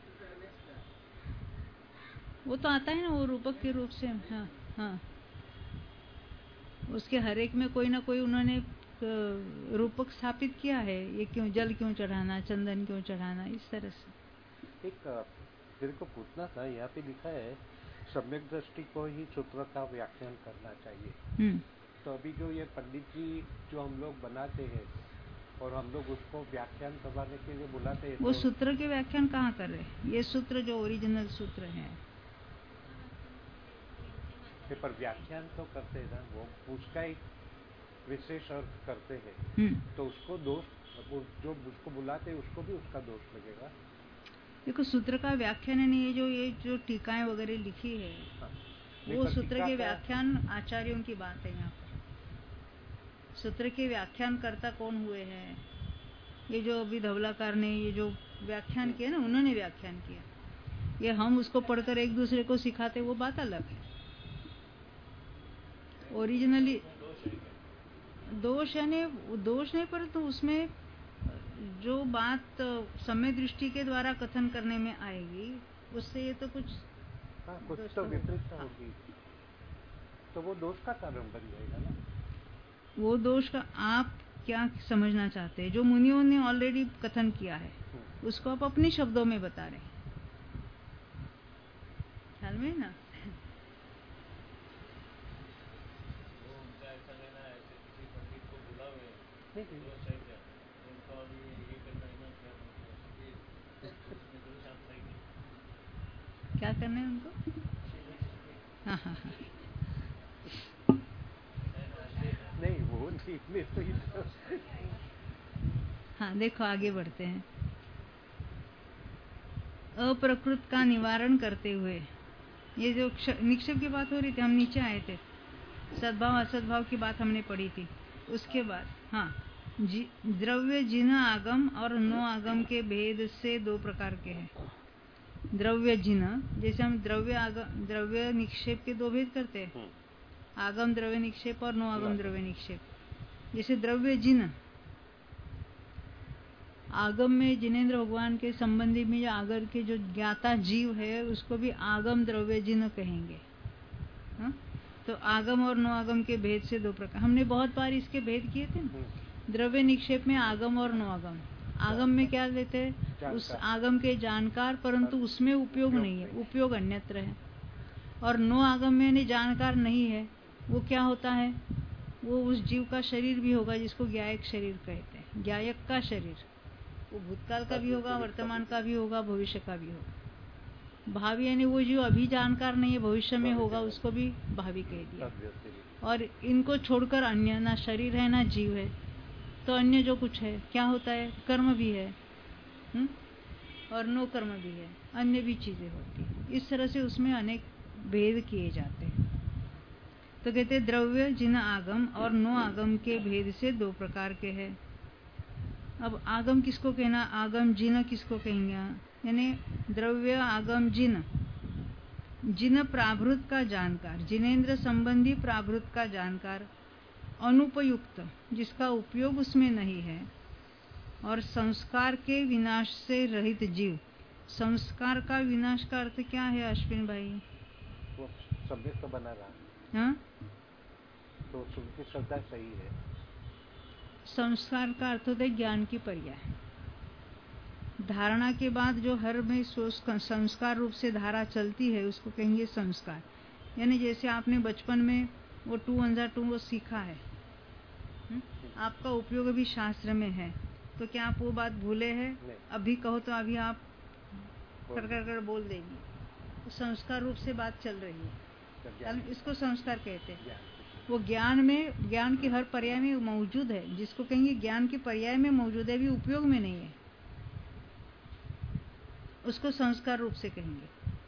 वो तो आता है ना, वो रूपक के रूप से, हाँ हाँ, उसके हर एक में कोई ना कोई उन्होंने रूपक स्थापित किया है। ये क्यों, जल क्यों चढ़ाना, चंदन क्यों चढ़ाना, इस तरह से। एक मेरे को पूछना था, यहाँ पे लिखा है सम्यक दृष्टि को ही सूत्र का व्याख्यान करना चाहिए। तो अभी जो ये पंडित जी जो हम लोग बनाते हैं और हम लोग उसको व्याख्यान करवाने के लिए बुलाते हैं, वो तो सूत्र के व्याख्यान कहाँ कर रहे हैं? ये सूत्र जो ओरिजिनल सूत्र है, पर व्याख्यान तो करते हैं ना, वो उसका एक विशेष अर्थ करते हैं, तो उसको दोष, जो उसको बुलाते हैं उसको भी उसका दोष लगेगा। देखो, सूत्र का व्याख्यान है नहीं, ये जो ये जो टीकाएं वगैरह लिखी है, हाँ, वो सूत्र के व्याख्यान आचार्यों की बात है। यहाँ पर सूत्र के व्याख्यान करता कौन हुए हैं? ये जो अभी धवलाकार ने ये जो व्याख्यान किया ना, उन्होंने व्याख्यान किया। ये हम उसको पढ़कर एक दूसरे को सिखाते, वो बात अलग है। ओरिजिनली दोष यानी दोष नहीं, परंतु तो उसमें जो बात समय दृष्टि के द्वारा कथन करने में आएगी, उससे ये तो कुछ, हाँ, कुछ तो विपरीत होगी, तो वो दोष का कारण बन जाएगा ना। वो दोष का आप क्या समझना चाहते हैं? जो मुनियों ने ऑलरेडी कथन किया है उसको आप अपने शब्दों में बता रहे हैं, ख्याल में ना। क्या करना है उनको? हाँ हाँ हाँ, नहीं वो नहीं, तो हाँ, देखो आगे बढ़ते हैं। अप्रकृत का निवारण करते हुए, ये जो निक्षेप की बात हो रही थी, हम नीचे आए थे, सद्भाव असद्भाव की बात हमने पढ़ी थी। उसके बाद हाँ, द्रव्य जिन आगम और नो आगम के भेद से दो प्रकार के हैं। द्रव्य जिन, जैसे हम द्रव्य आगम द्रव्य निक्षेप के दो भेद करते हैं, आगम द्रव्य निक्षेप और नो आगम द्रव्य निक्षेप। जैसे द्रव्य जिन, आगम में जिनेंद्र भगवान के संबंधी में जो आगर के जो ज्ञाता जीव है उसको भी आगम द्रव्य जिन कहेंगे, हा? तो आगम और नो आगम के भेद से दो प्रकार, हमने बहुत बार इसके भेद किए थे ना। द्रव्य निक्षेप में आगम और नो आगम। आगम में क्या लेते हैं, उस आगम के जानकार, परंतु उसमें उपयोग नहीं है, उपयोग अन्यत्र है। और नो आगम में नहीं जानकार नहीं है, वो क्या होता है, वो उस जीव का शरीर भी होगा जिसको ज्ञायक शरीर कहते हैं। ज्ञायक का शरीर वो भूतकाल का भी होगा, वर्तमान का भी होगा, भविष्य का भी होगा। भावी यानी वो जीव अभी जानकार नहीं है, भविष्य में होगा, उसको भी भावी कह दिया। और इनको छोड़कर अन्य, ना शरीर है ना जीव है, तो अन्य जो कुछ है क्या होता है, कर्म भी है हुँ? और नो कर्म भी है, अन्य भी चीजें होती है। इस तरह से उसमें अनेक भेद किए जाते हैं। तो कहते हैं द्रव्य जिन आगम और नो आगम के भेद से दो प्रकार के हैं। अब आगम किसको कहना, आगम जिन किसको कहेंगे, यानी द्रव्य आगम जिन, जिन प्राभृत का जानकार, जिनेन्द्र संबंधी प्राभृत का जानकार, अनुपयुक्त जिसका उपयोग उसमें नहीं है, और संस्कार के विनाश से रहित जीव। संस्कार का विनाश का अर्थ क्या है अश्विन भाई? वो सम्यक तो बना रहा। हाँ, तो सुनती श्रद्धा सही है। संस्कार का अर्थ होता है ज्ञान की पर्याय। धारणा के बाद जो हर में संस्कार रूप से धारा चलती है उसको कहेंगे संस्कार। यानी जैसे आपने बचपन में वो टू वन जा टू वो सीखा है, हुँ? आपका उपयोग अभी शास्त्र में है, तो क्या आप वो बात भूले हैं? अभी कहो तो अभी आप कर कर कर बोल देंगे, तो संस्कार रूप से बात चल रही है, इसको संस्कार कहते हैं। वो ज्ञान में, ज्ञान की हर पर्याय में मौजूद है, जिसको कहेंगे ज्ञान की पर्याय में मौजूद है, भी उपयोग में नहीं है, उसको संस्कार रूप से कहेंगे।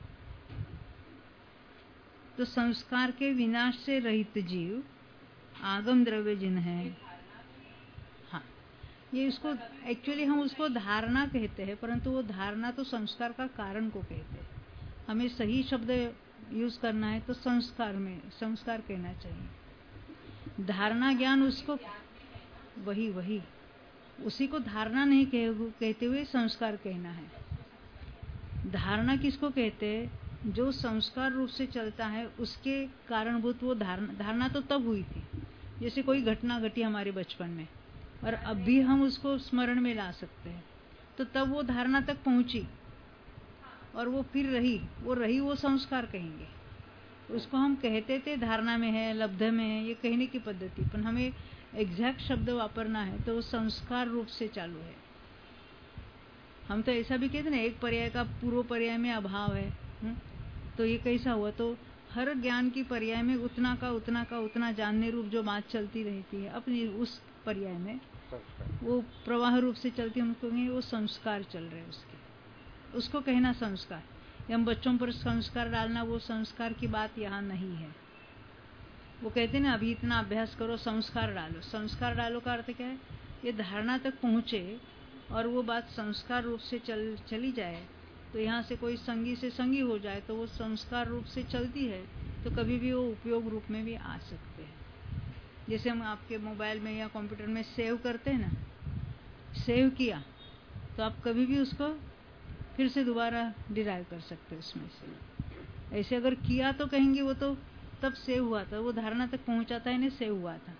तो संस्कार के विनाश से रहित जीव आगम द्रव्य जिन है। हाँ, ये उसको एक्चुअली हम उसको धारणा कहते हैं, परंतु वो धारणा तो संस्कार का कारण को कहते हैं। हमें सही शब्द यूज करना है तो संस्कार में संस्कार कहना चाहिए। धारणा ज्ञान उसको वही वही उसी को धारणा नहीं कहते हुए संस्कार कहना है। धारणा किसको कहते हैं, जो संस्कार रूप से चलता है उसके कारणभूत वो धारणा। धारणा तो तब हुई थी जैसे कोई घटना घटी हमारे बचपन में और अब भी हम उसको स्मरण में ला सकते हैं, तो तब वो धारणा तक पहुंची और वो फिर रही, वो रही वो संस्कार कहेंगे। उसको हम कहते थे धारणा में है, लब्ध में है, ये कहने की पद्धति, पर हमें एग्जैक्ट शब्द वापरना है तो वो संस्कार रूप से चालू है। हम तो ऐसा भी कहते ना, एक पर्याय का पूर्व पर्याय में अभाव है, हुँ? तो ये कैसा हुआ, तो हर ज्ञान की पर्याय में उतना का उतना का उतना जानने रूप जो बात चलती रहती है, अपनी उस पर्याय में वो प्रवाह रूप से चलती है, हमको वो संस्कार चल रहे हैं उसके, उसको कहना संस्कार। हम बच्चों पर संस्कार डालना, वो संस्कार की बात यहाँ नहीं है। वो कहते ना अभी इतना अभ्यास करो, संस्कार डालो। संस्कार डालो का अर्थ क्या है, ये धारणा तक पहुँचे और वो बात संस्कार रूप से चल चली जाए, तो यहाँ से कोई संगी से संगी हो जाए तो वो संस्कार रूप से चलती है, तो कभी भी वो उपयोग रूप में भी आ सकते हैं। जैसे हम आपके मोबाइल में या कंप्यूटर में सेव करते हैं ना, सेव किया तो आप कभी भी उसको फिर से दोबारा डिराइव कर सकते हैं उसमें से। ऐसे अगर किया तो कहेंगे वो तो तब सेव हुआ था, वो धारणा तक पहुंचा था, इन्हें सेव हुआ था,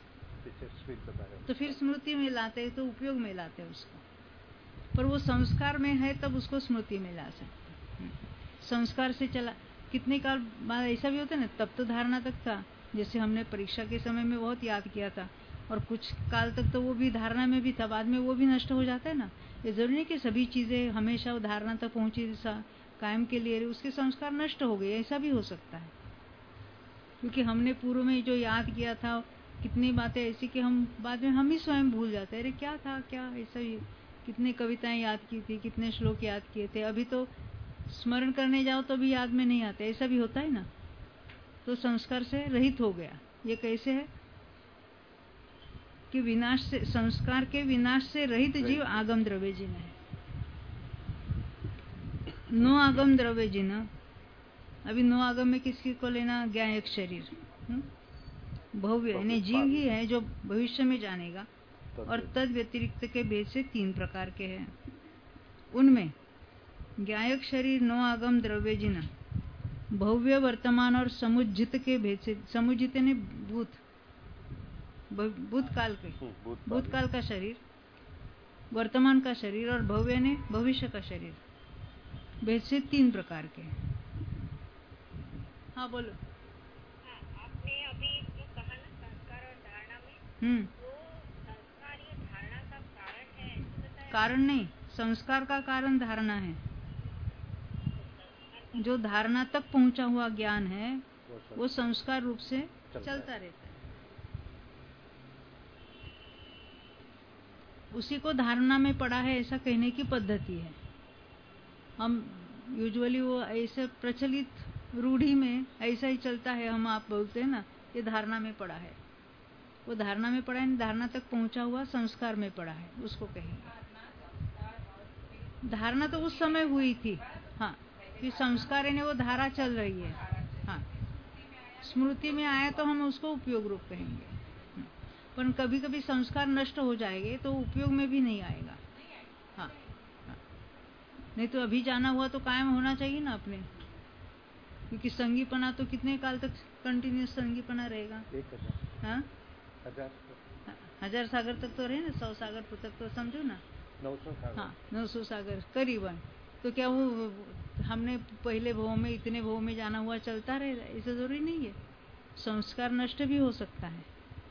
तो फिर स्मृति में लाते हैं, तो उपयोग में लाते हैं उसको। पर वो संस्कार में है तब उसको स्मृति में ला सकते हैं। संस्कार से चला कितने काल बाद ऐसा भी होता है ना, तब तो धारणा तक था, जैसे हमने परीक्षा के समय में बहुत याद किया था, और कुछ काल तक तो वो भी धारणा में भी था, बाद में वो भी नष्ट हो जाता है ना। ये जरूरी नहीं कि सभी चीजें हमेशा धारणा तक पहुंची कायम के लिए उसके संस्कार नष्ट हो गए, ऐसा भी हो सकता है। क्योंकि हमने पूर्व में जो याद किया था, कितनी बातें ऐसी कि हम बाद में हम ही स्वयं भूल जाते हैं, अरे क्या था क्या, ऐसा ही कितने कविताएं याद की थी, कितने श्लोक याद किए थे, अभी तो स्मरण करने जाओ तो भी याद में नहीं आते, ऐसा भी होता है ना। तो संस्कार से रहित हो गया। ये कैसे है कि विनाश से, संस्कार के विनाश से रहित जीव आगम द्रव्य जिन है। नो आगम द्रव्य जिन, अभी नो आगम में किसकी को लेना, ज्ञायक शरीर, भव्य यानी जीव ही है जो भविष्य में जानेगा, और तद व्यतिरिक्त के भेद से तीन प्रकार के हैं। उनमें ज्ञायक शरीर नो आगम द्रव्य जिन, भव्य वर्तमान और समुज्जित के भेद से, समुज्जित ने भूत भूतकाल के भूतकाल का शरीर, वर्तमान का शरीर और भव्य ने भविष्य का शरीर, भेद से तीन प्रकार के। हाँ बोलो। हाँ, आपने अभी जो कहा ना संस्कार और धारणा में, हम्म वो संस्कार ये धारणा का कारण है ऐसे बताया? कारण नहीं, संस्कार का कारण धारणा है। जो धारणा तक पहुंचा हुआ ज्ञान है वो संस्कार रूप से चलता रहता है। उसी को धारणा में पड़ा है ऐसा कहने की पद्धति है। हम यूजुअली वो ऐसे प्रचलित रूढ़ी में ऐसा ही चलता है, हम आप बोलते हैं ना ये धारणा में पड़ा है, वो धारणा में पड़ा है, धारणा तक पहुंचा हुआ संस्कार में पड़ा है, उसको कहेंगे। धारणा तो उस समय हुई थी, हाँ, कि संस्कार ने वो धारा चल रही है, हाँ, स्मृति में आया तो हम उसको उपयोग रूप कहेंगे। पर कभी कभी संस्कार नष्ट हो जाएंगे तो उपयोग में भी नहीं आएगा। हाँ, हाँ। नहीं तो अभी जाना हुआ तो कायम होना चाहिए ना अपने, क्योंकि संगीपना तो कितने काल तक कंटिन्यूस संगीपना रहेगा? एक हजार हाँ? हजार हजार सागर तक तो रहे ना, सौ सागर तक तो समझो ना, नौ सौ सागर। हाँ, नौ सौ सागर करीबन। तो क्या वो हमने पहले भव में इतने भव में जाना हुआ चलता रहेगा? ऐसा जरूरी नहीं है, संस्कार नष्ट भी हो सकता है।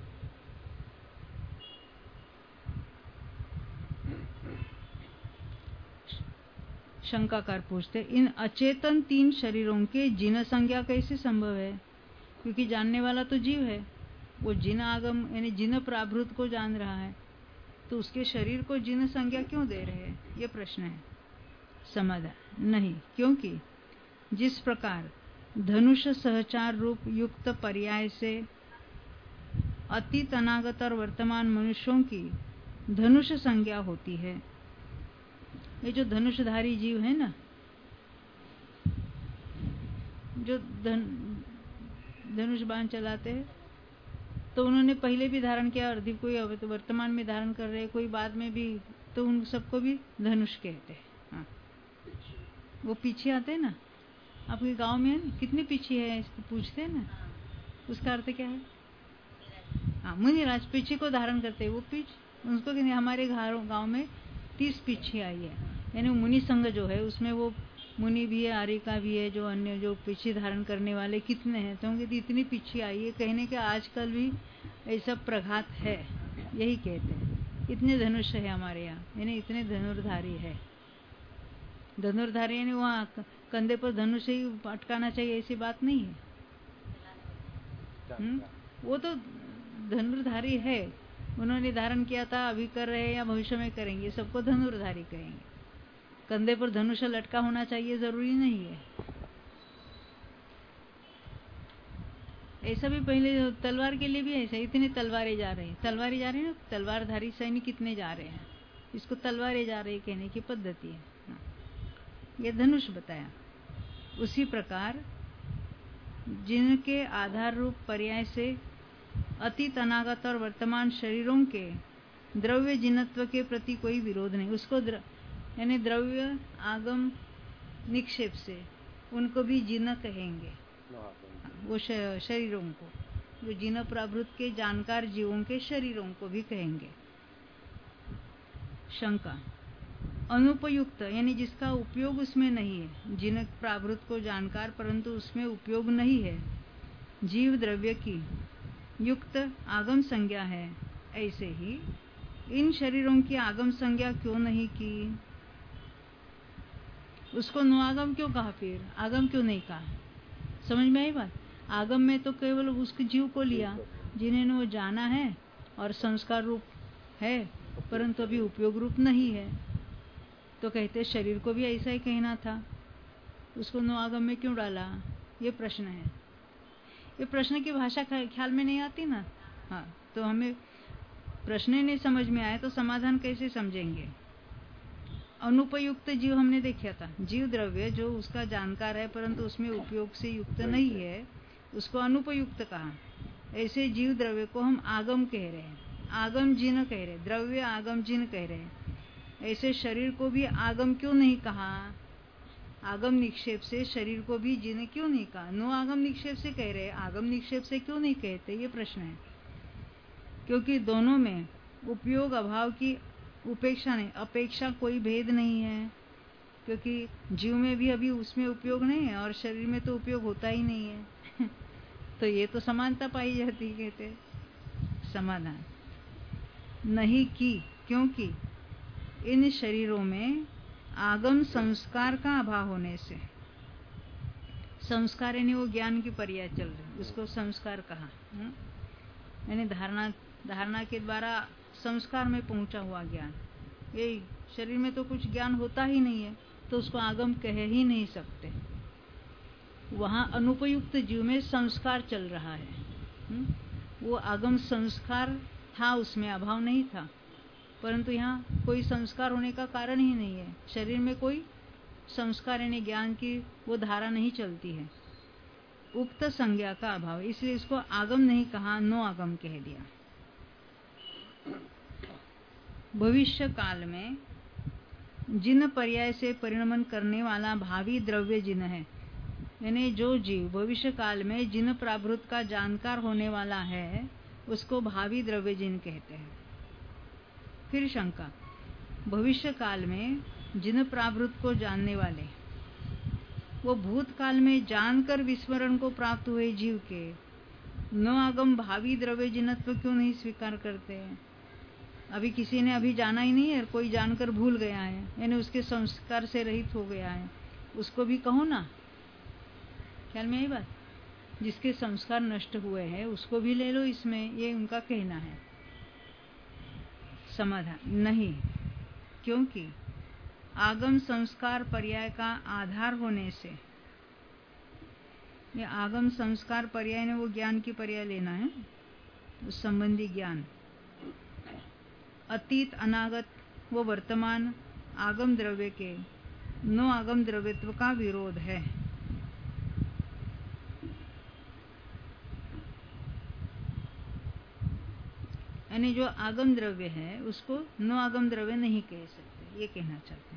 शंकाकार पूछते, इन अचेतन तीन शरीरों के जिन संज्ञा कैसे संभव है? क्योंकि जानने वाला तो जीव है, वो जिन आगम यानी जिन प्राभृत को जान रहा है, तो उसके शरीर को जिन संज्ञा क्यों दे रहे हैं? ये प्रश्न है। समाधान, नहीं, क्योंकि जिस प्रकार धनुष सहचार रूप युक्त पर्याय से अतीत अनागत और वर्तमान मनुष्यों की धनुष संज्ञा होती है। ये जो धनुषधारी जीव है ना, जो धन धनुष बाण चलाते हैं, तो उन्होंने पहले भी धारण किया और अभी कोई वर्तमान में धारण कर रहे, कोई बाद में भी, तो उन सबको भी धनुष कहते हैं। हाँ, वो पीछे आते हैं ना, आपके गांव में कितने पीछे है इसको पूछते हैं ना, उसका अर्थ क्या है? हाँ, मुनिराज पीछे को धारण करते हैं, वो पीछ उसको कहते, हमारे गांव में तीस पीछे आई है, यानी मुनि संघ जो है उसमें वो मुनि भी है, आरिका भी है, जो अन्य जो पीछे धारण करने वाले कितने हैं, तो उनकी इतनी पीछे आई है, कहने के आजकल भी ऐसा प्रघात है, यही कहते हैं। इतने धनुष है हमारे यहाँ, यानी इतने धनुर्धारी है। धनुर्धारी यानी वहाँ कंधे पर धनुष ही अटकाना चाहिए ऐसी बात नहीं है। हुँ? वो तो धनुर्धारी है, उन्होंने धारण किया था, अभी कर रहे हैं या भविष्य में करेंगे, सबको धनुर्धारी कहेंगे। कंधे पर धनुष लटका होना चाहिए जरूरी नहीं है। ऐसा भी पहले तलवार के लिए भी ऐसा, इतनी तलवारें जा रही तलवारें जा रही है ना, तलवारधारी सैनिक कितने जा रहे हैं, इसको तलवारें जा रही कहने की पद्धति है। हाँ। ये धनुष बताया। उसी प्रकार जिनके आधार रूप पर्याय से अतीत अनागत और वर्तमान शरीरों के द्रव्य जिनत्व के प्रति कोई विरोध नहीं, उसको द्र, यानी द्रव्य आगम निक्षेप से उनको भी जिन कहेंगे, वो शरीरों को, जो जिन प्रावृत के जानकार जीवों के शरीरों को भी कहेंगे। शंका, अनुपयुक्त यानी जिसका उपयोग उसमें नहीं है, जिन प्रावृत को जानकार परंतु उसमें उपयोग नहीं है, जीव द्रव्य की युक्त आगम संज्ञा है, ऐसे ही इन शरीरों की आगम संज्ञा क्यों नहीं की? उसको नुआगम क्यों कहा, फिर आगम क्यों नहीं कहा? समझ में आई बात? आगम में तो केवल उसके जीव को लिया जिन्हें वो जाना है और संस्कार रूप है, परंतु अभी उपयोग रूप नहीं है, तो कहते शरीर को भी ऐसा ही कहना था, उसको नुआगम में क्यों डाला? ये प्रश्न है। ये प्रश्न की भाषा ख्याल में नहीं आती ना, हाँ, तो हमें प्रश्न नहीं समझ में आए तो समाधान कैसे समझेंगे? अनुपयुक्त जीव हमने देखा था, जीव द्रव्य जो उसका जानकार है परंतु उसमें उपयोग से युक्त नहीं है, उसको अनुपयुक्त कहा। ऐसे जीव द्रव्य को हम आगम कह रहे हैं, आगम जिन कह रहे, द्रव्य आगम जिन कह रहे हैं। ऐसे शरीर को भी आगम क्यों नहीं कहा? आगम निक्षेप से शरीर को भी जिन क्यों नहीं कहा? नो आगम निक्षेप से कह रहे, आगम निक्षेप से क्यों नहीं कहते? ये प्रश्न है। क्योंकि दोनों में उपयोग अभाव की उपेक्षा नहीं, अपेक्षा कोई भेद नहीं है। क्योंकि जीव में भी अभी उसमें उपयोग नहीं है और शरीर में तो उपयोग होता ही नहीं है। तो ये तो समानता पाई जाती, कहते समाधान नहीं की, क्योंकि इन शरीरों में आगम संस्कार का अभाव होने से, संस्कार यानी वो ज्ञान की पर्याय चल रही, उसको संस्कार कहा, यानी धारणा धारणा के द्वारा संस्कार में पहुंचा हुआ ज्ञान। ये शरीर में तो कुछ ज्ञान होता ही नहीं है, तो उसको आगम कह ही नहीं सकते। वहां अनुपयुक्त जीव में संस्कार चल रहा है, वो आगम संस्कार था, उसमें अभाव नहीं था, परंतु यहाँ कोई संस्कार होने का कारण ही नहीं है। शरीर में कोई संस्कार यानी ज्ञान की वो धारा नहीं चलती है, उक्त संज्ञा का अभाव, इसलिए इसको आगम नहीं कहा, नो आगम कह दिया। भविष्य काल में जिन पर्याय से परिणमन करने वाला भावी द्रव्य जिन है, यानी जो जीव भविष्य काल में जिन प्राभृत का जानकार होने वाला है, उसको भावी द्रव्य जिन कहते हैं। फिर शंका, भविष्य काल में जिन प्राभृत को जानने वाले, वो भूतकाल में जानकर विस्मरण को प्राप्त हुए जीव के न आगम भावी द्रव्य जिनत्व क्यों नहीं स्वीकार करते हैं? अभी किसी ने अभी जाना ही नहीं है, कोई जानकर भूल गया है, यानी उसके संस्कार से रहित हो गया है, उसको भी कहो ना। ख्याल में आई बात? जिसके संस्कार नष्ट हुए हैं उसको भी ले लो इसमें, ये उनका कहना है। समाधान नहीं, क्योंकि आगम संस्कार पर्याय का आधार होने से, ये आगम संस्कार पर्याय ने वो ज्ञान की पर्याय लेना है, उस संबंधी ज्ञान, अतीत अनागत व वर्तमान आगम द्रव्य के नो आगम द्रव्यत्व का विरोध है। यानी जो आगम द्रव्य है उसको नो आगम द्रव्य नहीं कह सकते, ये कहना चाहते हैं।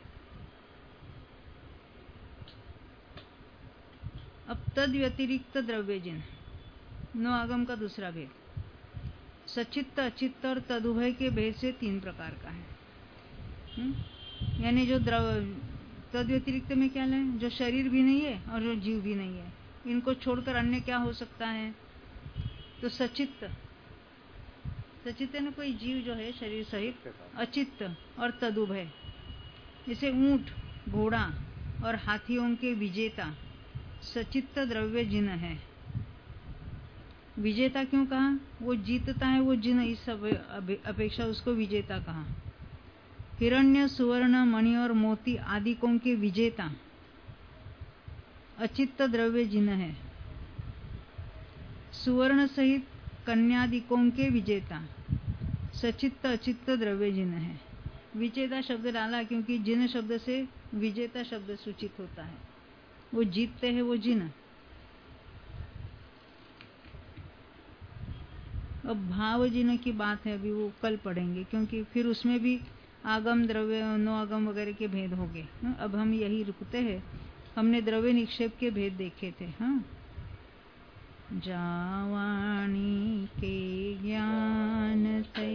अब तद व्यतिरिक्त द्रव्य जिन, नो आगम का दूसरा भेद, सचित्त अचित्त और तदुभय के भेद से तीन प्रकार का है। यानी जो द्रव्य तद व्यतिरिक्त में क्या लें, जो शरीर भी नहीं है और जो जीव भी नहीं है, इनको छोड़कर अन्य क्या हो सकता है? तो सचित्त, सचित्त ने कोई जीव जो है शरीर सहित, अचित्त और तदुभय, जैसे ऊंट, घोड़ा और हाथियों के विजेता सचित्त द्रव्य जिन है। विजेता क्यों कहा? वो जीतता है, वो जिन, इस अपेक्षा उसको विजेता कहा। हिरण्य, सुवर्ण, मणि और मोती आदिकों के विजेता अचित्त द्रव्य जिन है। सुवर्ण सहित कन्यादिकों के विजेता सचित्त अचित्त द्रव्य जिन है। विजेता शब्द डाला क्योंकि जिन शब्द से विजेता शब्द सूचित होता है, वो जीतते हैं, वो जिन। अब भाव जिन की बात है, अभी वो कल पढ़ेंगे, क्योंकि फिर उसमें भी आगम द्रव्य नो आगम वगैरह के भेद हो गए। अब हम यही रुकते हैं, हमने द्रव्य निक्षेप के भेद देखे थे। हाँ, जावाणी के ज्ञान ते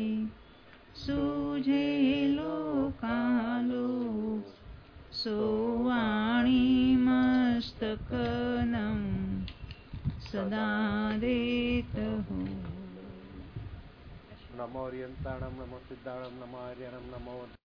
सूझे लोकालो, सोवाणी मस्तकनम सदा देत हो। नमो अर्यंताणम, नमो सिद्धाणम, नमो आर्यणम, नमो